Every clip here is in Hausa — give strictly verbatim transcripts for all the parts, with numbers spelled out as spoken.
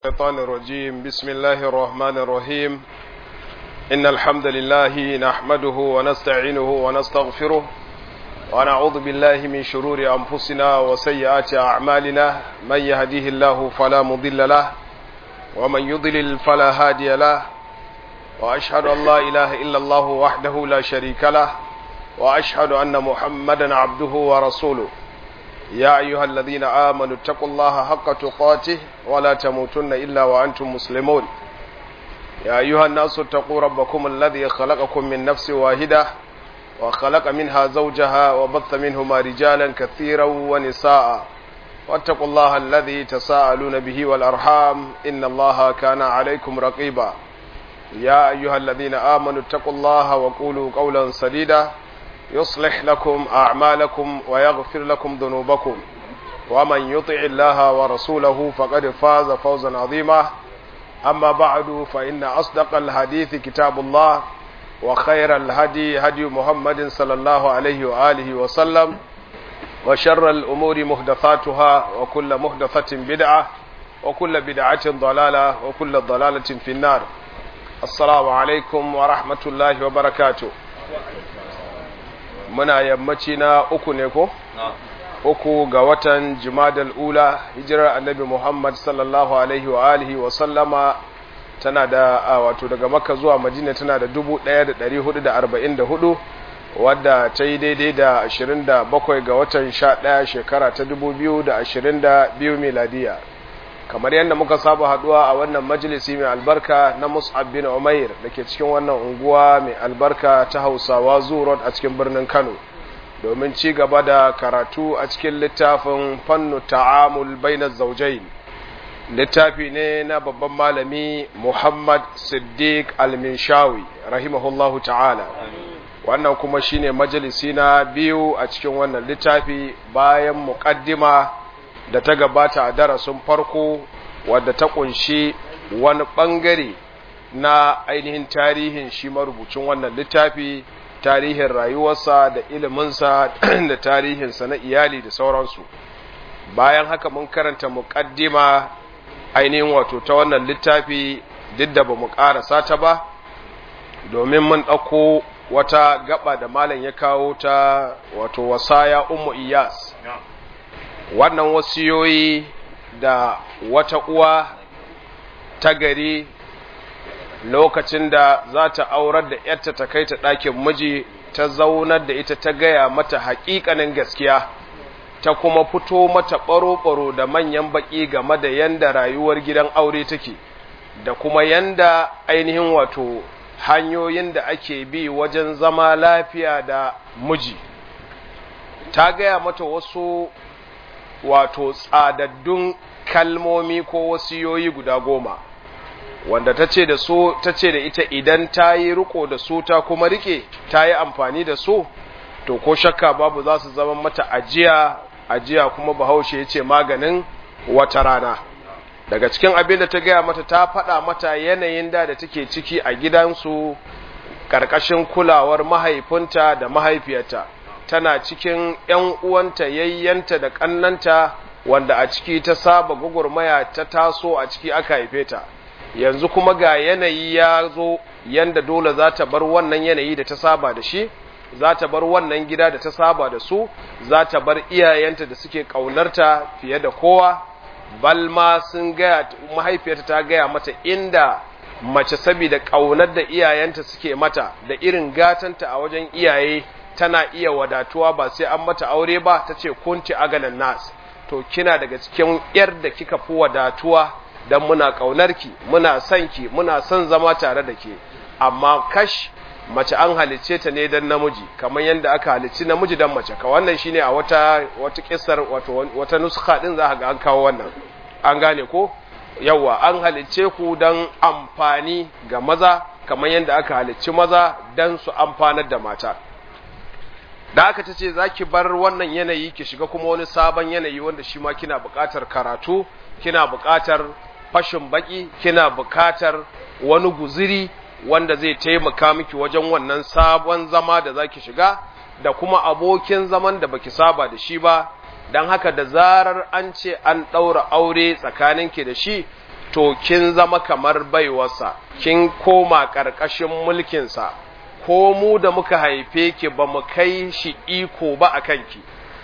الشيطان الرجيم. بسم الله الرحمن الرحيم. إن الحمد لله نحمده ونستعينه ونستغفره ونعوذ بالله من شرور أنفسنا وسيئات أعمالنا. من يهديه الله فلا مضل له ومن يضلل فلا هادي له، وأشهد أن لا إله إلا الله وحده لا شريك له، وأشهد أن محمدا عبده ورسوله. يا أيها الذين آمنوا اتقوا الله حق تقاته ولا تموتن إلا وأنتم مسلمون. يا أيها الناس اتقوا ربكم الذي خلقكم من نفس واحدة وخلق منها زوجها وبث منهما رجالا كثيرا ونساء، واتقوا الله الذي تساءلون به والأرحام إن الله كان عليكم رقيبا. يا أيها الذين آمنوا اتقوا الله وقولوا قولا سديدا يصلح لكم أعمالكم ويغفر لكم ذنوبكم، ومن يطع الله ورسوله فقد فاز فوزا عظيما. أما بعد، فإن أصدق الحديث كتاب الله، وخير الهدي هدي محمد صلى الله عليه وآله وسلم، وشر الأمور محدثاتها، وكل محدثة بدعة، وكل بدعة ضلالة، وكل ضلالة في النار. السلام عليكم ورحمة الله وبركاته. muna yammaci na uku ne ko? uku ga watan Jumadal Ula, hijirar annabi Muhammad sallallahu alaihi wa alihi wa sallama tana da wato daga Makka zuwa Madina tana da dubu ɗaya da ɗari hudu da arba'in da hudu, wadda ta yi daidai da ashirin da bakwai ga watan sha ɗaya shekara ta dubu biyu da ashirin da biyu miladiya. Kamar yadda muka saba haduwa a wannan majalisi mai albarka na Mus'ab bin Umair da ke cikin wannan unguwa mai albarka ta Hausawa Zoo Road a cikin birnin Kano, domin ci gaba da karatu a cikin littafin Fannu Ta'amul Bainaz Zawjayn. Littafi ne na babban malami Muhammad Siddiq Al-Minshawi rahimahullahu ta'ala. Wannan kuma shine majalisi na biyu a cikin wannan littafi bayan muqaddima da ta gabata a darasin farko, wadda ta kunshi wani bangare na ainihin tarihin shi marubucin wannan littafi, tarihin rayuwarsa da iliminsa da tarihinsa na iyali da sauransu. Bayan haka mun karanta muqaddima ainihin wato ta wannan littafi, duk da ba mu karasa ta ba, domin mun ɗauko wata gaba da malam ya kawo ta wato wasaya ummu iyas. Wannan wasiyoyi da wata uwa ta gari lokacin da za ta aurar da ‘yarta ta kai ta ɗakin miji, ta zaunar da ita ta gaya mata haƙiƙanin gaskiya, ta kuma fito mata ɓaro-ɓaro da manyan baƙi game da yanda rayuwar gidan aure take, da kuma yanda ainihin wato hanyoyin da ake bi wajen zama lafiya da miji. Ta gaya mata wasu wato tsadaddun kalmomi ko wasiyoyi guda goma, wanda ta ce da su ta ce da ita idan ta yi riko da su ta kuma rike ta yi amfani da su, to ko shakka babu za su zama mata ajiya ajiya kuma bahaushe ya ce maganin wata rana. Daga cikin abin da ta gaya mata, ta faɗa mata yanayin da da take ciki a gidansu ƙarƙashin kulawar mahaifinta da mahaifiyarta. Tana cikin ‘yan uwanta, yayyanta da ƙannanta, wanda a ciki ta saba gugurmaya, ta taso a ciki aka haife ta. Yanzu kuma ga yanayi ya zo yanda dole za ta bar wannan yanayi da ta saba da shi, za ta bar wannan gida da ta saba da su, za ta bar iyayenta da suke ƙaunarta fiye da kowa. Balma sun gaya, mahaifiyarta ta gaya mata inda mace saboda ƙaunar da iyayenta suke mata da irin gatanta a wajen iyaye tana iya wadatuwa ba sai an mata aure ba. Ta ce kunti aganan nas, to kina daga cikin yar da kika fi wadatuwa, dan muna ƙaunarki, muna son ki, muna son zama tare da ke, amma kash mace an halicce ta ne dan namiji, kamar yadda aka halicci namiji dan mace. Ka wannan shine a wata wata kissar, wato wata nuskha din za ka ga an kawo wannan, an gane ko? Yawa, an halicce ku dan amfani ga maza, kamar yadda aka halicci maza dan su amfanar da mata. Da aka ta ce za ki bar wannan yanayi ki shiga kuma wani sabon yanayi wanda shi ma kina buƙatar karatu, kina buƙatar fashin baki, kina buƙatar wani guziri wanda zai taimaka miki wajen wannan sabon zama da za ki shiga, da kuma abokin zaman da baki saba da shi ba. Don haka da zarar an ce an ɗaura aure tsakaninki da shi, to kin zama kamar baiwarsa, kin koma ƙarƙashin mulkinsa, ko mu da muka haife ki ba mu kai shi iko ba a kanki.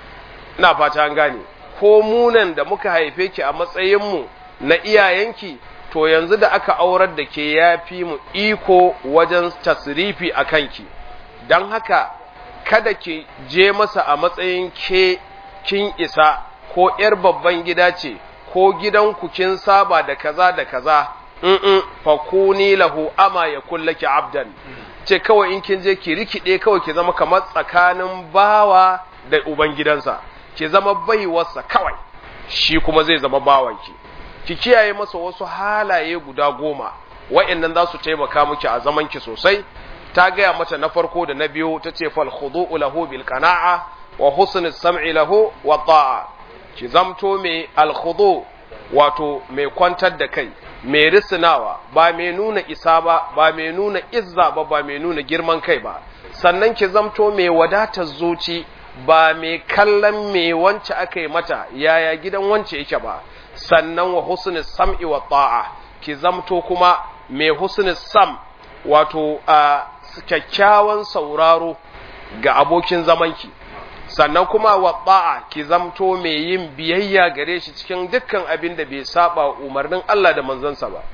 Ina fata an gane, ko mu nan da muka haife ki a matsayinmu na iyayenki, to yanzu da aka aurar da ke ya fi mu iko wajen tasrifi a kanki, don haka kada ki je masa a matsayin ke kin isa, ko ‘yar babban gida ce, ko gidanku kin saba da kaza da kaza, in fa kuni lahu ama ya kullaki abdan, ce kawai in kin je ki rikide kawai ki zama kamar tsakanin bawa da ubangidansa, ki zama baiwarsa kawai, shi kuma zai zama bawanki. Ki kiyaye masa wasu halaye guda goma, wa'annan za su taimaka miki a zamanki sosai. Ta gaya mata na farko da na biyu, ta ce fal khudu'u lahu bil qana'a wa husnus sam'i lahu wa ta'a. Ki zamto mai al khudu', wato mai kwantar da kai, mai risinawa, ba mai nuna isa ba, ba mai nuna izza ba, ba mai nuna girman kai ba. Sannan ki zamto mai wadatar zuci, ba mai kallon me wance aka yi mata, yaya gidan wance yake ba. Sannan wa husnul sam'i wa ta'a, ki zamto kuma mai husnul sam, wato a kyakkyawan sauraro ga abokin zamanki. Sannan kuma wa ta'a, ki zamto mai yin biyayya gare shi cikin dukkan abin da bai saba umarnin Allah da manzansa ba.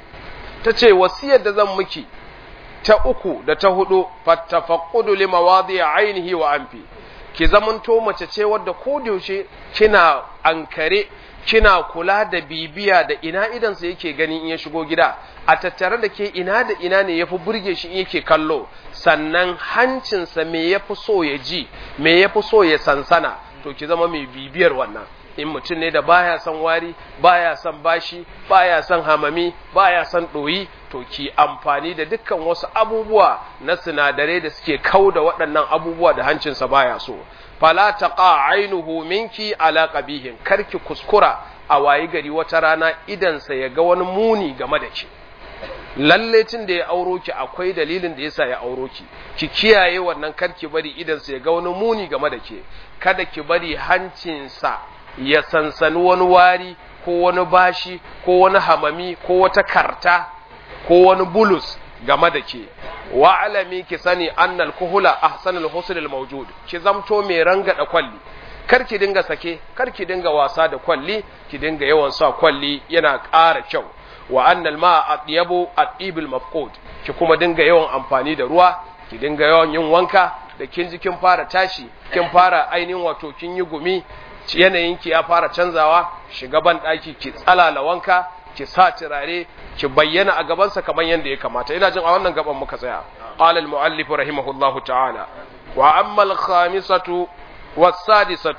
Tace wasiyar da zan miki ta uku da ta hudu, fattafaqqudu limawadi'i ainihi wa anfi. Ki zamanto mace ce wadda ko da yaushe kina ankare, kina kula da bibiya da ina idansa yake gani in ya shigo gida, a tattare da ke ina da ina ne yafi burge shi in yake kallo, sannan hancinsa me yafi so ya ji, me yafi so ya sansana, to ki zama mai bibiyar wannan. In mutum ne da baya son wari, baya son bashi, baya son hamami, baya son ɗoyi, to ki amfani da dukkan wasu abubuwa na sinadarai da suke kauda waɗannan abubuwa da hancinsa baya so. Fala taqa ainuhu minki ala qabihin, karki kuskura a wayi gari wata rana idansa ya ga wani muni game da ki. Lalle tun da ya auro ki akwai dalilin da yasa ya auro ki, ki kiyaye wannan, karki bari idansa ya ga wani muni game da ke, kada ki bari hancinsa ya sansani wani wari ko wani bashi ko wani hamami ko wata karta ko wani bulus game da ke. Wa alami ki sani annal kuhula ahsanul husnul mawjud, ki zamto mai rangada kwalli, kar ki dinga sake, kar ki dinga wasa da kwalli, ki dinga yawan sa kwalli, yana ƙara kyau. Wa annal ma'a atyabu atibul mafqud, ki kuma dinga yawan amfani da ruwa, ki dinga yawan yin wanka, da kin ji kin fara tashi, kin fara ainihin wato kin yi gumi, yanayinki ya fara canzawa, shiga ban daki ki tsalala wanka, ki sa turare, ki bayyana a gabansa kamar yadda ya kamata. Ina jin a wannan gaban muka tsaya. Qala al-muallif rahimahullahu ta'ala, wa amma al-khamisatu was-sadisatu,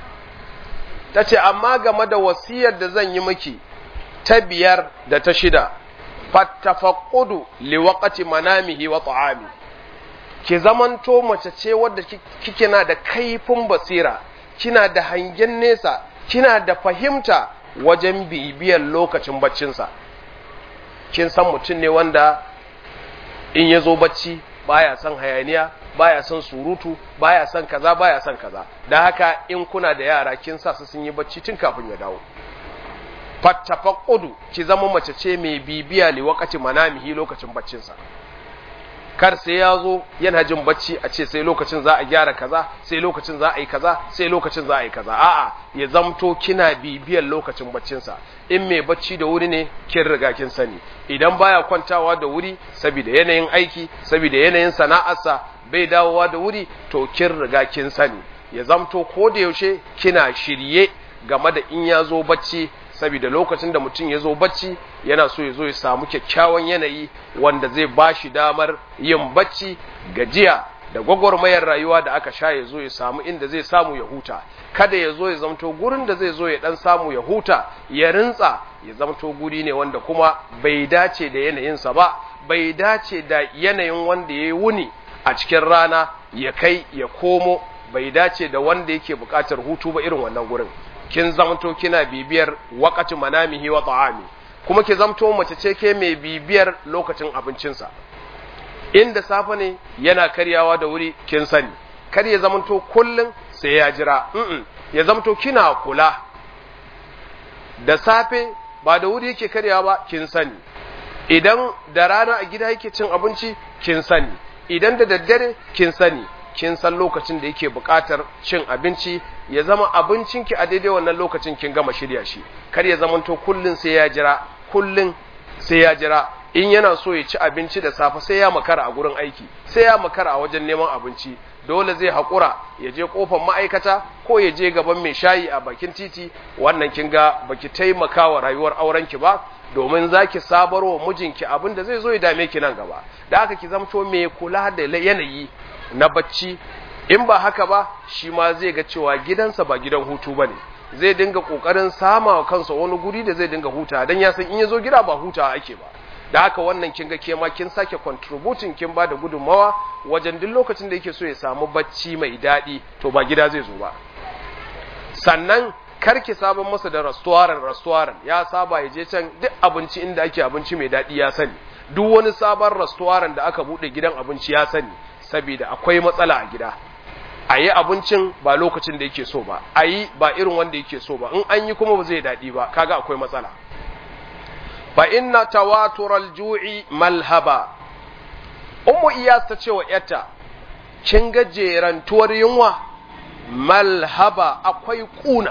tace amma game da wasiyar da zan yi miki ta biyar da ta shida, fattafaqqudu li waqti manamihi wa ta'ami. Ki zamanto mace ce wadda kike na da kaifin basira, kina da hangen nesa, kina da fahimta wajen bibiyar lokacin baccinsa. Kin san mutum ne wanda in ya zo bacci baya son hayaniya, baya son surutu, baya son kaza, baya son kaza. Da haka in kuna da yara kin sa su sun yi bacci tun kafin ya dawo. Fattafaqqudu, ki zama mace ce mai bibiya li waqti manamihi, lokacin baccinsa. Kar sai ya zo yana jin bacci a ce sai lokacin za a gyara kaza, sai lokacin za a yi kaza, sai lokacin za a yi kaza. A'a, ya zamto kina bibiyar lokacin baccinsa. In mai bacci da wuri ne, kin riga kin sani. Idan baya kwantawa da wuri saboda yanayin aiki, saboda yanayin sana'arsa, bai dawowa da wuri, to kin riga kin sani. Ya zamto ko da yaushe kina shirye game da in ya zo bacci, saboda lokacin da mutum ya zo bacci yana so ya zo ya samu kyakkyawan yanayi wanda zai ba shi damar yin bacci, gajiya da gwagwarmayar rayuwa da aka sha ya zo ya samu inda zai samu ya huta. Kada ya zo ya zamto gurin da zai zo ya dan samu ya huta, ya rintsa, ya zamto guri ne wanda kuma bai dace da yanayinsa ba, bai dace da yanayin wanda ya yi wuni a cikin rana ya kai ya komo, bai dace da wanda yake buƙatar hutu ba irin wannan gurin. Kin zamto kina bibiyar waqati manamihi wa ta'ami, kuma ki zamto mace ce ke mai bibiyar lokacin abincinsa. Inda safe ne yana karyawa da wuri, kin sani, kar ya zamto kullun sai ya jira. Mm ya zamto kina kula da safe ba da wuri yake karyawa ba kin sani, idan da rana a gida yake cin abinci kin sani, idan da daddare kin sani, kin san lokacin da yake buƙatar cin abinci, ya zama abincinki a daidai wannan lokacin kin gama shirya shi, kar ya zamanto kullun sai ya jira, kullun sai ya jira. In yana so ya ci abinci da safe sai ya makara a gurin aiki, sai ya makara a wajen neman abinci, dole zai haƙura ya je ƙofar ma'aikata ko ya je gaban mai shayi a bakin titi. Wannan kin ga baki taimaka wa rayuwar aurenki ba, domin zaki sabarwa mijinki abin da zai zo ya dame ki nan gaba. Da haka ki zamto mai kula da yanayi na bacci, in ba haka ba shi ma zai ga cewa gidansa ba gidan hutu bane, zai dinga kokarin sama wa kansa wani guri da zai dinga huta, dan ya san in yazo gida ba huta ake ba. Da haka wannan kin ga ke ma kin sake contributing, kin ba da gudunmawa wajen duk lokacin da yake so ya samu bacci mai daɗi, to ba gida zai zo ba. Sannan karki sabon masa da restaurant restaurant, ya saba ya je can duk abinci inda ake abinci mai daɗi ya sani, duk wani sabon restaurant da aka buɗe gidan abinci ya sani, saboda akwai matsala a gida. A yi abincin ba lokacin da yake so ba, a yi ba irin wanda yake so ba, in an yi kuma ba zai daɗi ba, kaga akwai matsala. Fa inna tawatural ju'i malhaba. Ummu Iyas ta ce wa ‘yarta, kin ga jerantuwar yunwa? Malhaba, akwai ƙuna.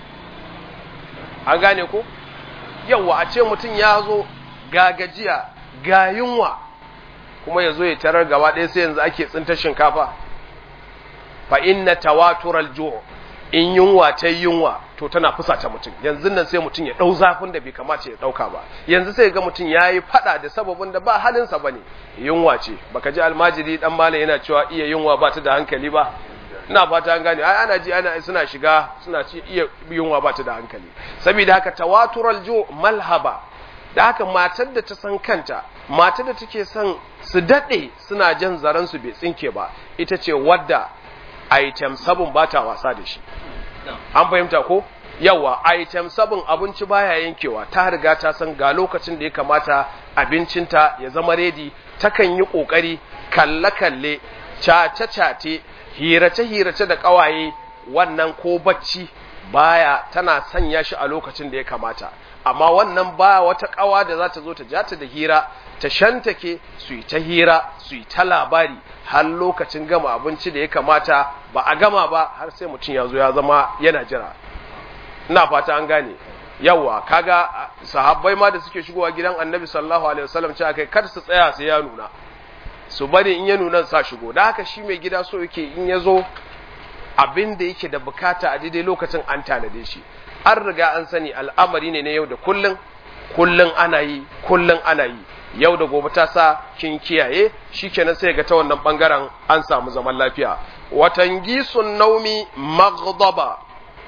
An gane ko? Yawwa, a ce mutum ya zo ga gajiya, ga yunwa, kuma ya zo ya tarar gaba ɗaya sai yanzu ake tsintar shinkafa. Fa inna tawatural ju', in yunwa ta yunwa to tana fusata mutum, yanzu nan sai mutum ya ɗau zafin da bai kamata ya ɗauka ba, yanzu sai ga mutum ya yi faɗa da sababin da ba halinsa ba ne, yunwa ce. Baka ji almajiri ɗan malam yana cewa iya yunwa ba ta da hankali ba? Ina fata an gane, ai ana ji ana suna shiga suna ci iya yunwa ba ta da hankali. Saboda haka tawatural ju' malhaba. Da haka matar da ta san kanta, matar da take son su daɗe suna jan zaren su bai tsinke ba, ita ce wadda item sabon ba ta wasa da shi. An fahimta ko? Yawa, item sabon abinci baya yankewa, ta riga ta san ga lokacin da ya kamata abincinta ya zama redi, takan yi ƙoƙari kalle-kalle, cace-cace, hirace-hirace da ƙawaye, wannan ko bacci baya tana sanya shi a lokacin da ya kamata. Amma wannan ba wata ƙawa da za ta zo ta jata da hira, ta shantake su yi ta hira, su yi ta labari, har lokacin gama abinci da ya kamata ba a gama ba, har sai mutum ya zo ya zama yana jira. Ina fata an gane. Yawa, kaga sahabbai ma da suke shigowa gidan Annabi sallallahu alaihi wasallam cewa kai kar su tsaya sai ya nuna, su bari in ya nuna sa shigo. Da haka shi mai gida so yake in ya zo abin da yake da bukata a daidai lokacin an tanade shi. An riga an sani al'amari ne na yau da kullun, kullun ana yi, kullun ana yi. Yau da gobe ta sa kin kiyaye, shikenan sai ga ta wannan bangaren an samu zaman lafiya. Watangisun naumi maghdaba.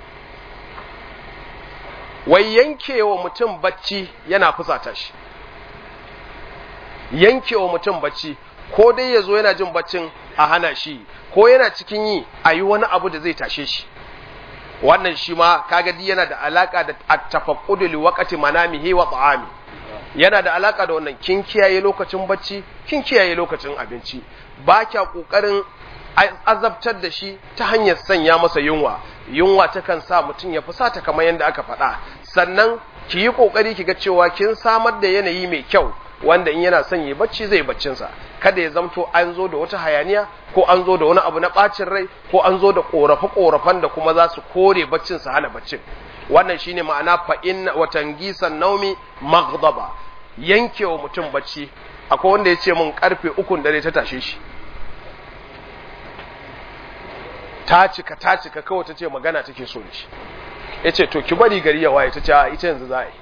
Wai yankewa mutum bacci yana fusata shi. Yankewa mutum bacci, ko dai yazo yana jin baccin a hana shi, ko yana cikin yi a yi wani abu da zai tashe shi. Wannan shi ma kaga di yana da alaka da at-tafaqqudu li waqti manamihi wa ta'ami. Yana da alaka da wannan, kin kiyaye lokacin bacci, kin kiyaye lokacin abinci, ba kya kokarin azabtar da shi ta hanyar sanya masa yunwa. Yunwa takan sa mutum ya fusata kamar yadda aka faɗa. Sannan ki yi kokari ki ga cewa kin samar da yanayi mai kyau wanda in yana son yi bacci zai baccin sa. Kada ya zamto an zo da wata hayaniya, ko an zo da wani abu na bacin rai, ko an zo da korafe korafan da kuma za su kore baccin sa hana baccin. Wannan shine ma'ana fa inna watangisan naumi maghdaba. Yankewa mutum bacci. Akwai wanda ya ce mun karfe ukun dare ta tashe shi, ta cika ta cika kawai ta ce magana take so da shi. Ya ce to ki bari gari ya waye, ta ce a ita yanzu za a yi.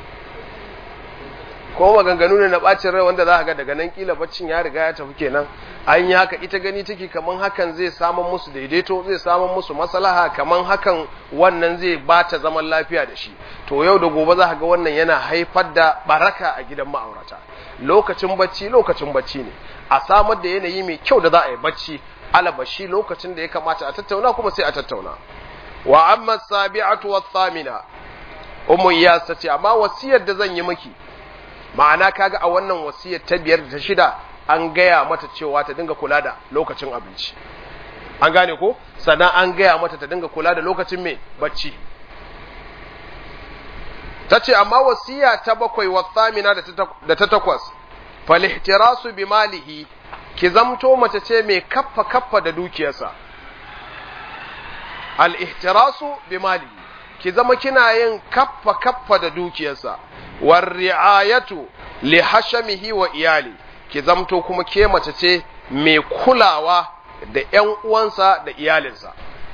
Kuma maganganu ne na bacin rai wanda za ka ga daga nan kila baccin ya riga ya tafi kenan. An yi haka, ita gani take kaman hakan zai samun musu daidaito, zai samun musu maslaha, kaman hakan wannan zai bata zaman lafiya da shi. To yau da gobe za ka ga wannan yana haifar da baraka a gidan ma'aurata. Lokacin bacci lokacin bacci ne, a samar da yanayi mai kyau da za a yi bacci, alabashi lokacin da ya kamata a tattauna kuma sai a tattauna. Wa amma sabi'atu wa thamina, Ummu Iyas ta ce amma wasiyar da zan yi miki, ma'ana kaga a wannan wasiyar ta biyar da ta shida an gaya mata cewa ta dinga kula da lokacin abinci. An gane ko? Sannan an gaya mata ta dinga kula da lokacin mai bacci. tace amma wasiya ta bakwai wa thamina da ta takwas falihtirasu bi malihi ki zamto mace ce mai kaffa kaffa da dukiyarsa. Al-ihtirasu bi malihi ki zama kina yin kaffa kaffa da dukiyarsa. War ri'ayatu li hashamihi wa iyali ki zamto kuma ke mace ce mai kulawa da ƴan uwansa da iyalinsa.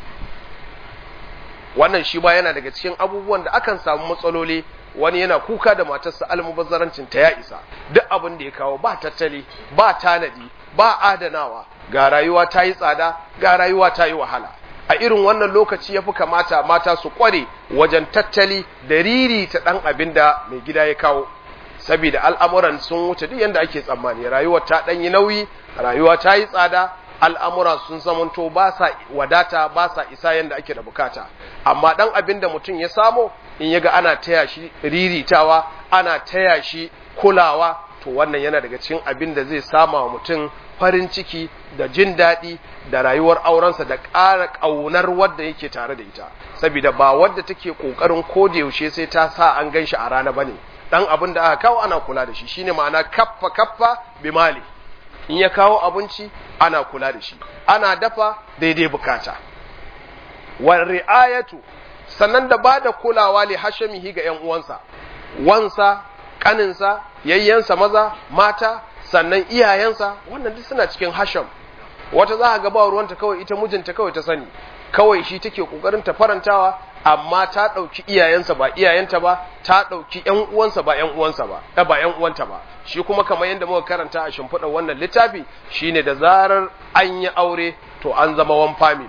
Wannan shi ba yana daga cikin abubuwan da akan samu matsaloli. Wani yana kuka da matarsa almubazzarancin ta ya isa, duk abin da ya kawo ba tattali, ba tanadi, ba adanawa, ga rayuwa ta yi tsada, ga rayuwa ta yi wahala. A irin wannan lokaci ya fi kamata mata su kware wajen tattali da riri ta ɗan abin da mai gida ya kawo, saboda al'amuran sun wuce duk yadda ake tsammani. Rayuwa ta ɗan yi nauyi, rayuwa ta yi tsada, al'amura sun zamanto ba sa wadata, ba sa isa yadda ake da bukata. Amma ɗan abin da mutum ya samo, in yaga ana taya shi riritawa, ana taya shi kulawa, to wannan yana daga cikin abin da zai sama wa mutum farin ciki da jin daɗi da rayuwar aurensa da ƙara ƙaunar wadda yake tare da ita. Saboda ba wadda take ƙoƙarin koda yaushe sai ta sa an gan shi a rana bane. Dan abin da aka kawo ana kula da shi, shine ma'ana kaffa kaffa bi mali. In ya kawo abinci ana kula da shi, ana dafa daidai bukata. Wa ri'ayatu, sannan da bada kulawa li hashamihi ga ƴan uwansa, wansa, kaninsa, yayyansa maza, mata, sannan iyayensa, wannan duk suna cikin hasham. Wata za ka ga ba ruwanta kawai ita mijinta kawai ta sani, kawai shi take kokarin ta farantawa, amma ta dauki iyayensa ba iyayenta ba, ta dauki ƴan uwansa ba ƴan uwansa ba, da ba ƴan uwanta ba. Shi kuma kamar yadda muka karanta a shimfiɗar wannan littafi, shine da zarar an yi aure to an zama one family.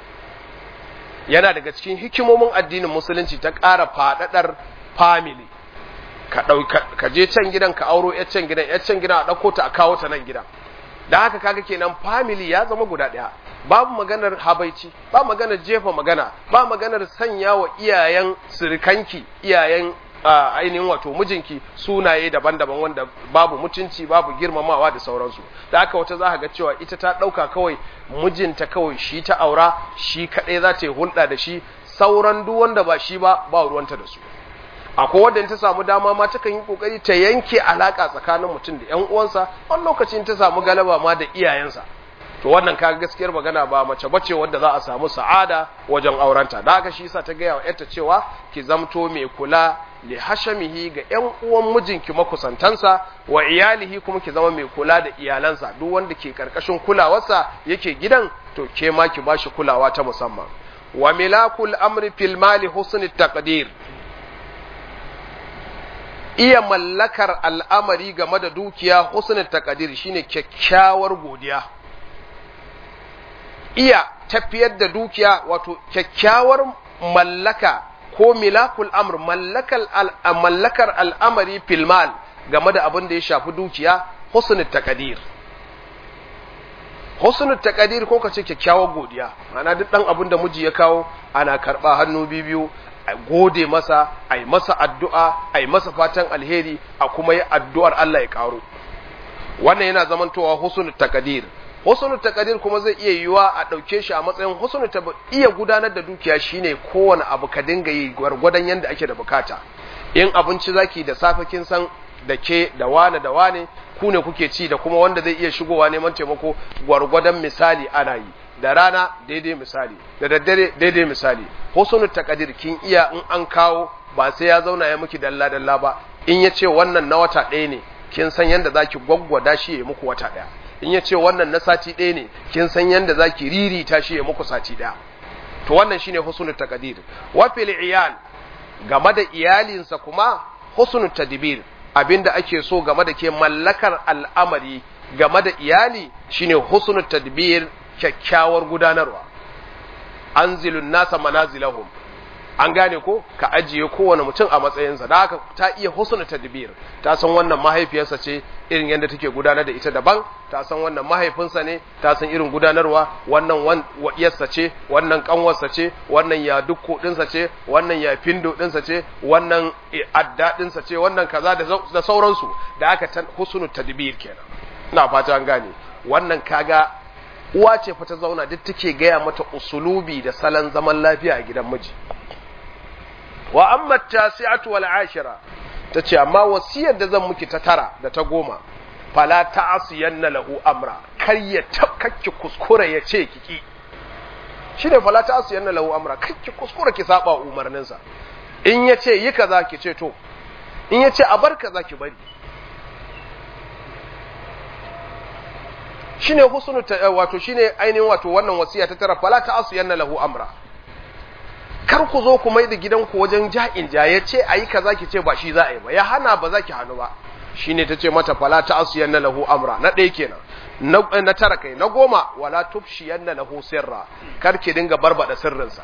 Yana daga cikin hikimomin addinin musulunci ta ƙara faɗaɗar family. Ka ɗauka ka je can gidan ka auro ƴar can gidan, ƴar can gidan a ɗauko ta a kawo ta nan gidan. Da haka kaga kenan family ya zama guda ɗaya. Babu maganar habaici, ba maganar jefa magana, ba maganar sanya wa iyayen sirikanki, iyayen ainihin wato mijinki sunaye daban-daban wanda babu mutunci, babu girmamawa da sauransu. Da haka wata za ka ga cewa ita ta ɗauka kawai mijinta kawai shi ta aura, shi kaɗai za ta yi hulɗa da shi, sauran duk wanda ba shi ba ba ruwanta da su. Akwai wadda ta samu dama ma takan yi kokari ta yanke alaka tsakanin mutum da ƴan uwansa, wani lokacin ta samu galaba ma da iyayensa. To wannan kaga gaskiyar magana ba mace bace wanda za a samu sa'ada wajen aurenta. Da haka shi yasa ta gaya wa ƴarta cewa ki zamto mai kula li hashamihi ga ƴan uwan mijinki makusantansa, wa iyalihi kuma ki zama mai kula da iyalansa. Duk wanda ke karkashin kulawarsa yake gidan, to ke ma ki bashi kulawa ta musamman. Wa milakul amri fil mali husnul taqdir, iya mallakar al'amari game da dukiya husnul taqdir shine kyakkyawar godiya. Iya tafiyar da dukiya wato kyakkyawar mallaka ko milakul amr, mallakar mallakar al'amari fil mal game da abin da ya shafi dukiya husnul taqdir. Husnul taqdir ko kace kyakkyawar godiya, ana duk dan abin da miji ya kawo ana karba hannu bibiyu, a gode masa, a yi masa addu'a, a yi masa fatan alheri, a kuma yi addu'ar Allah ya ƙaru. Wannan yana zamantowa husnul taqdir. Husnul taqdir kuma zai iya yiwa a ɗauke shi a matsayin husnul taqdir. Iya gudanar da dukiya shine kowane abu ka dinga yi gwargwadon yanda ake da bukata. In abinci zaki da safe kin san da ke da wane da wane ku ne kuke ci, da kuma wanda zai iya shigowa neman taimako gwargwadon misali ana yi. Da rana daidai misali, da daddare daidai misali. Husnul taqdir kin iya in an kawo ba sai ya zauna ya miki dalla dalla ba. In ya ce wannan na wata ɗaya ne, kin san yanda zaki gwaggwada shi ya muku wata ɗaya. In ya ce wannan na sati ɗaya ne, kin san yanda zaki ririta shi ya muku sati ɗaya. To wannan shine husnul taqdir. Wa fil iyal, game da iyalinsa kuma husnul tadbir, abinda ake so game da ke mallakar al'amari game da iyali shine husnul tadbir, kyakkyawar gudanarwa. Anzilun nasa manazilahum, an gane ko, ka ajiye kowane mutum a matsayinsa. Da haka ta iya husnul tadbir, ta san wannan mahaifiyarsa ce irin yadda take gudanar da ita daban, ta san wannan mahaifinsa ne, ta san irin gudanarwa, wannan wa'iyarsa ce, wannan kanwarsa ce, wannan ya dukko dinsa ce, wannan ya findo dinsa ce, wannan adda dinsa ce, wannan kaza da sauransu. Da haka ta husnul tadbir kenan. Ina fata an gane. Wannan kaga uwa ce fa ta zauna duk take gaya mata usulubi da salon zaman lafiya a gidan miji. wa amma tasi'atu wal ashira tace amma wasiyar da zan miki ta tara da ta goma fala ta'asiyanna lahu amra kar ya tabkake kuskure ya ce kiki shine fala ta'asiyanna lahu amra kake kuskure ki saba umarninsa in yace yi kaza ki ce to in yace a bar kaza ki bari shine husnu wato shine ainihin wato wannan wasiya ta tara fala ta'asiyanna lahu amra kar ku zo ku mai da gidanku wajen ja'in ja yace ayi kaza ki ce ba shi za a yi ba ya hana ba za ki hanu ba shine tace mata fala ta'asiyanna lahu amra na ɗaya kenan na, na tara kai na goma wala tufshiyanna lahu sirra kar ki dinga barbada sirrinsa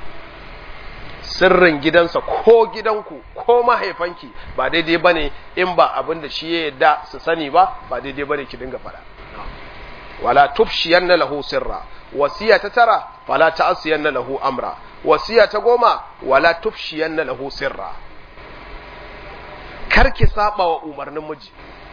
sirrin gidansa ko gidanku ko mahaifanki ba daidai bane in ba abin da shi ya yadda su sani ba ba daidai bane ki dinga fada wala tufshiyanna lahu sirra wasiya ta tara fala ta'asiyanna lahu amra wasiya ta goma wala tufshiyanna lahu sirra karki saba wa umarnin miji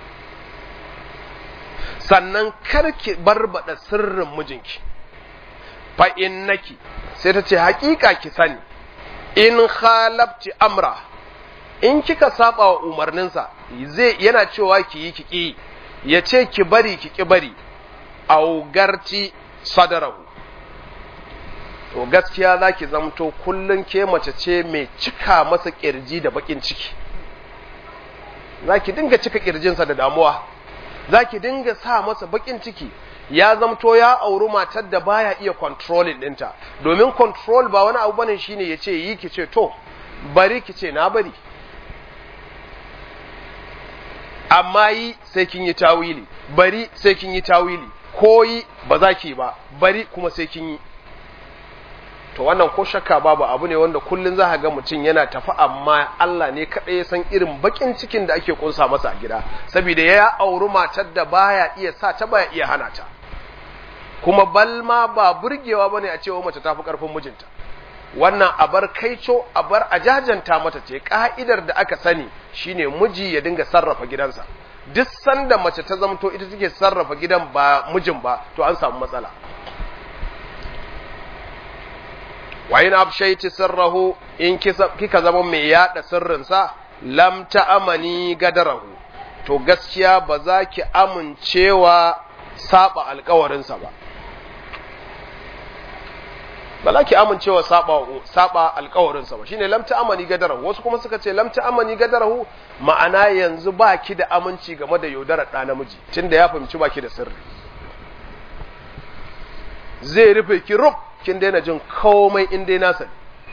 sannan karki barbada sirrin mijinki fa innaki sai ta ce hakika ki sani in khalafti amra in kika saba wa umarninsa zai yana cewa ki yi ki ki yace ki bari ki ki bari augarti sadarahu to gaskiya zaki zamto kullun ke mace ce mai cika masa kirji da bakin ciki zaki dinga cika kirjinsa da damuwa zaki dinga sa masa bakin ciki ya zamto ya auri matar da baya iya controlling dinta domin control ba wani abu bane shine yace yi kice to bari kice na bari amma yi sai kin yi tawili bari sai kin yi tawili koyi ba za ki ba bari kuma sai kin yi to wannan ko shakka babu abu ne wanda kullun za ka ga mutum yana tafi amma Allah ne kadai ya san irin bakin cikin da ake kunsa masa a gida saboda ya auri matar da baya iya sa ta baya iya hana ta kuma balma ba burgewa bane a cewa mace tafi karfin mijinta wannan abar kaico abar ajajanta mata ce ka'idar da aka sani shine miji ya dinga sarrafa gidansa duk sanda mace ta zamto ita take sarrafa gidan ba mijin ba to an samu matsala wa in afshayti sirrahu in kika zama mai yada sirrinsa lam ta'amani gadarahu to gaskiya ba za ki amincewa saba alƙawarinsa ba ba za ki amincewa saba saba alƙawarinsa ba shine lam ta'amani gadarahu wasu kuma suka ce lam ta'amani gadarahu ma'ana yanzu ba ki da aminci game da yaudarar ɗa namiji tunda ya fahimci ba ki da sirri zai rufe ki rub kin daina jin komai in dai nasa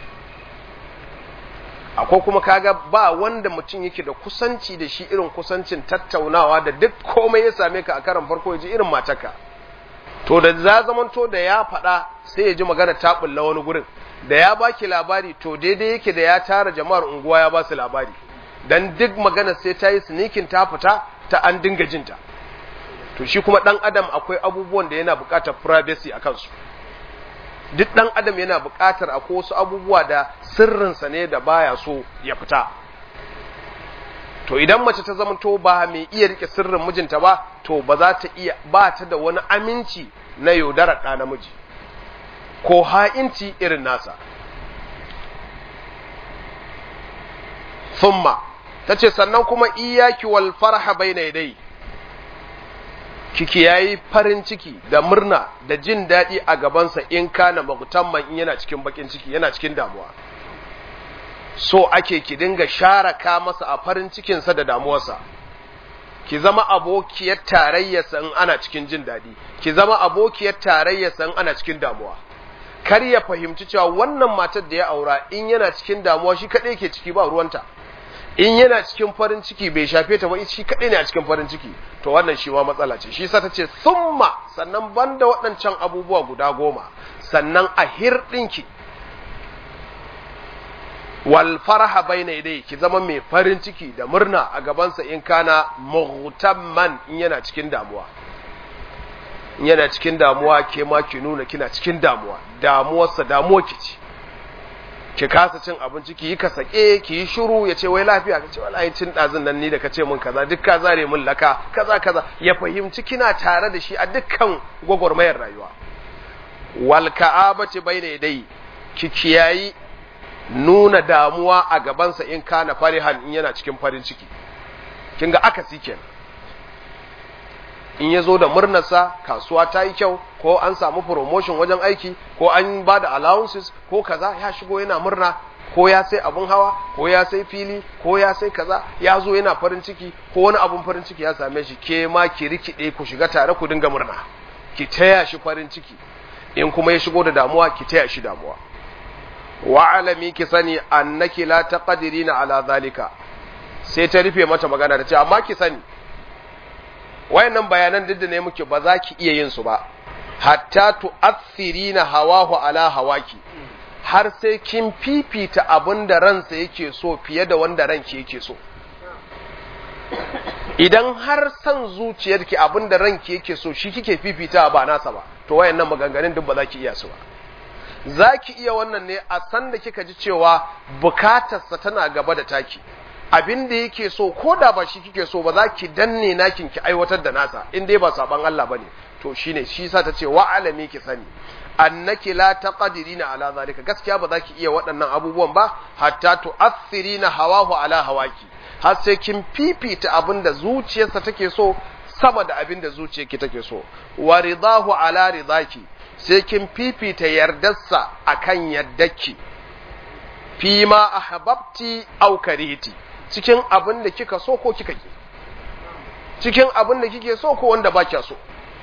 akwai kuma kaga ba wanda mutum yake da kusanci da shi irin kusancin tattaunawa da duk komai ya same ka a karan farko ya ji irin matarka to da za zamanto da ya faɗa sai ya ji magana ta bulla wani gurin da ya baki labari to daidai yake da ya tara jama'ar unguwa ya ba su labari dan duk magana sai ta yi sneaking ta fita ta an dinga jinta to shi kuma dan adam akwai abubuwan da yana buƙatar privacy a kansu duk ɗan adam yana buƙatar akwai wasu abubuwa da sirrinsa ne da baya so ya fita to idan mace ta zama to ba mai iya rike sirrin mijinta ba to ba za ta iya ba ta da wani aminci na yaudarar ɗa namiji ko ha'inci irin nasa thumma tace sannan kuma iyaki wal farha bayna yadai kiki yayi farin ciki da murna da jin daɗi a gabansa in kana mutamman in yana cikin bakin ciki yana cikin damuwa so ake ki dinga sharaka masa a farin cikinsa da damuwarsa ki zama abokiyar tarayyarsa in ana cikin jin daɗi ki zama abokiyar tarayyarsa in ana cikin damuwa kar ya fahimci cewa wannan matar da ya aura in yana cikin damuwa shi kaɗai ke ciki ba ruwanta in yana cikin farin ciki bai shafe ta ba shi kaɗai ne a cikin farin ciki to wannan shi ma matsala ce shi sa ta ce summa sannan banda waɗancan abubuwa guda goma sannan a hirɗinki wal faraha bayna yadayhi ki zama mai farin ciki da murna a gabansa in kana muhtamman in yana cikin damuwa in yana cikin damuwa ke ma ki nuna kina cikin damuwa damuwarsa damuwa ki ce ki kasa cin abinci ki yi ka sake ki yi shiru ya ce wai lafiya ka ce wallahi cin dazun nan ni da ka ce min kaza duk ka zare min laka kaza kaza ya fahimci kina tare da shi a dukkan gwagwarmayar rayuwa wal ka'abati bayna yadayhi ki kiyayi nuna damuwa a gabansa in kana farihan in yana cikin farin ciki. Kin ga akasi kenan. In ya zo da murnarsa kasuwa ta yi kyau ko an samu promotion wajen aiki ko an ba da allowances ko kaza ya shigo yana murna ko ya sai abun hawa ko ya sai fili ko ya sai kaza ya zo yana farin ciki ko wani abun farin ciki ya same shi ke ma ki rikide ku shiga tare ku dinga murna ki taya shi farin ciki in kuma ya shigo da damuwa ki taya shi damuwa wa alami ki sani annaki la taqdirina ala zalika sai ta rufe mata magana ta ce amma ki sani wayannan bayanan duk da ne muke ba za ki iya yin su ba hatta tu'athirina hawahu ala hawaki har sai kin fifita abin da ransa yake so fiye da wanda ranki yake so. Idan har san zuciyarki abin da ranki yake so shi kike fifita ba nasa ba, to wayannan maganganun duk ba za ki iya su ba. Za ki iya wannan ne a san da kika ji cewa bukatarsa tana gaba da taki. Abin da yake so ko da ba shi kike so ba za ki danne nakin ki aiwatar da nasa in dai ba saban Allah bane. To shine shi sa ta ce wa alami ki sani annaki la taqdirina ala zalika gaskiya ba za ki iya waɗannan abubuwan ba hatta tu'athirina hawahu ala hawaki har sai kin fifita abinda zuciyarsa take so sama da abinda zuciyarki take so wa ridahu ala ridaki sai kin fifita yardarsa akan yardarki fi ma ahbabti aw karihti cikin abinda kika so ko kika ki cikin abinda kike so ko wanda ba kya so.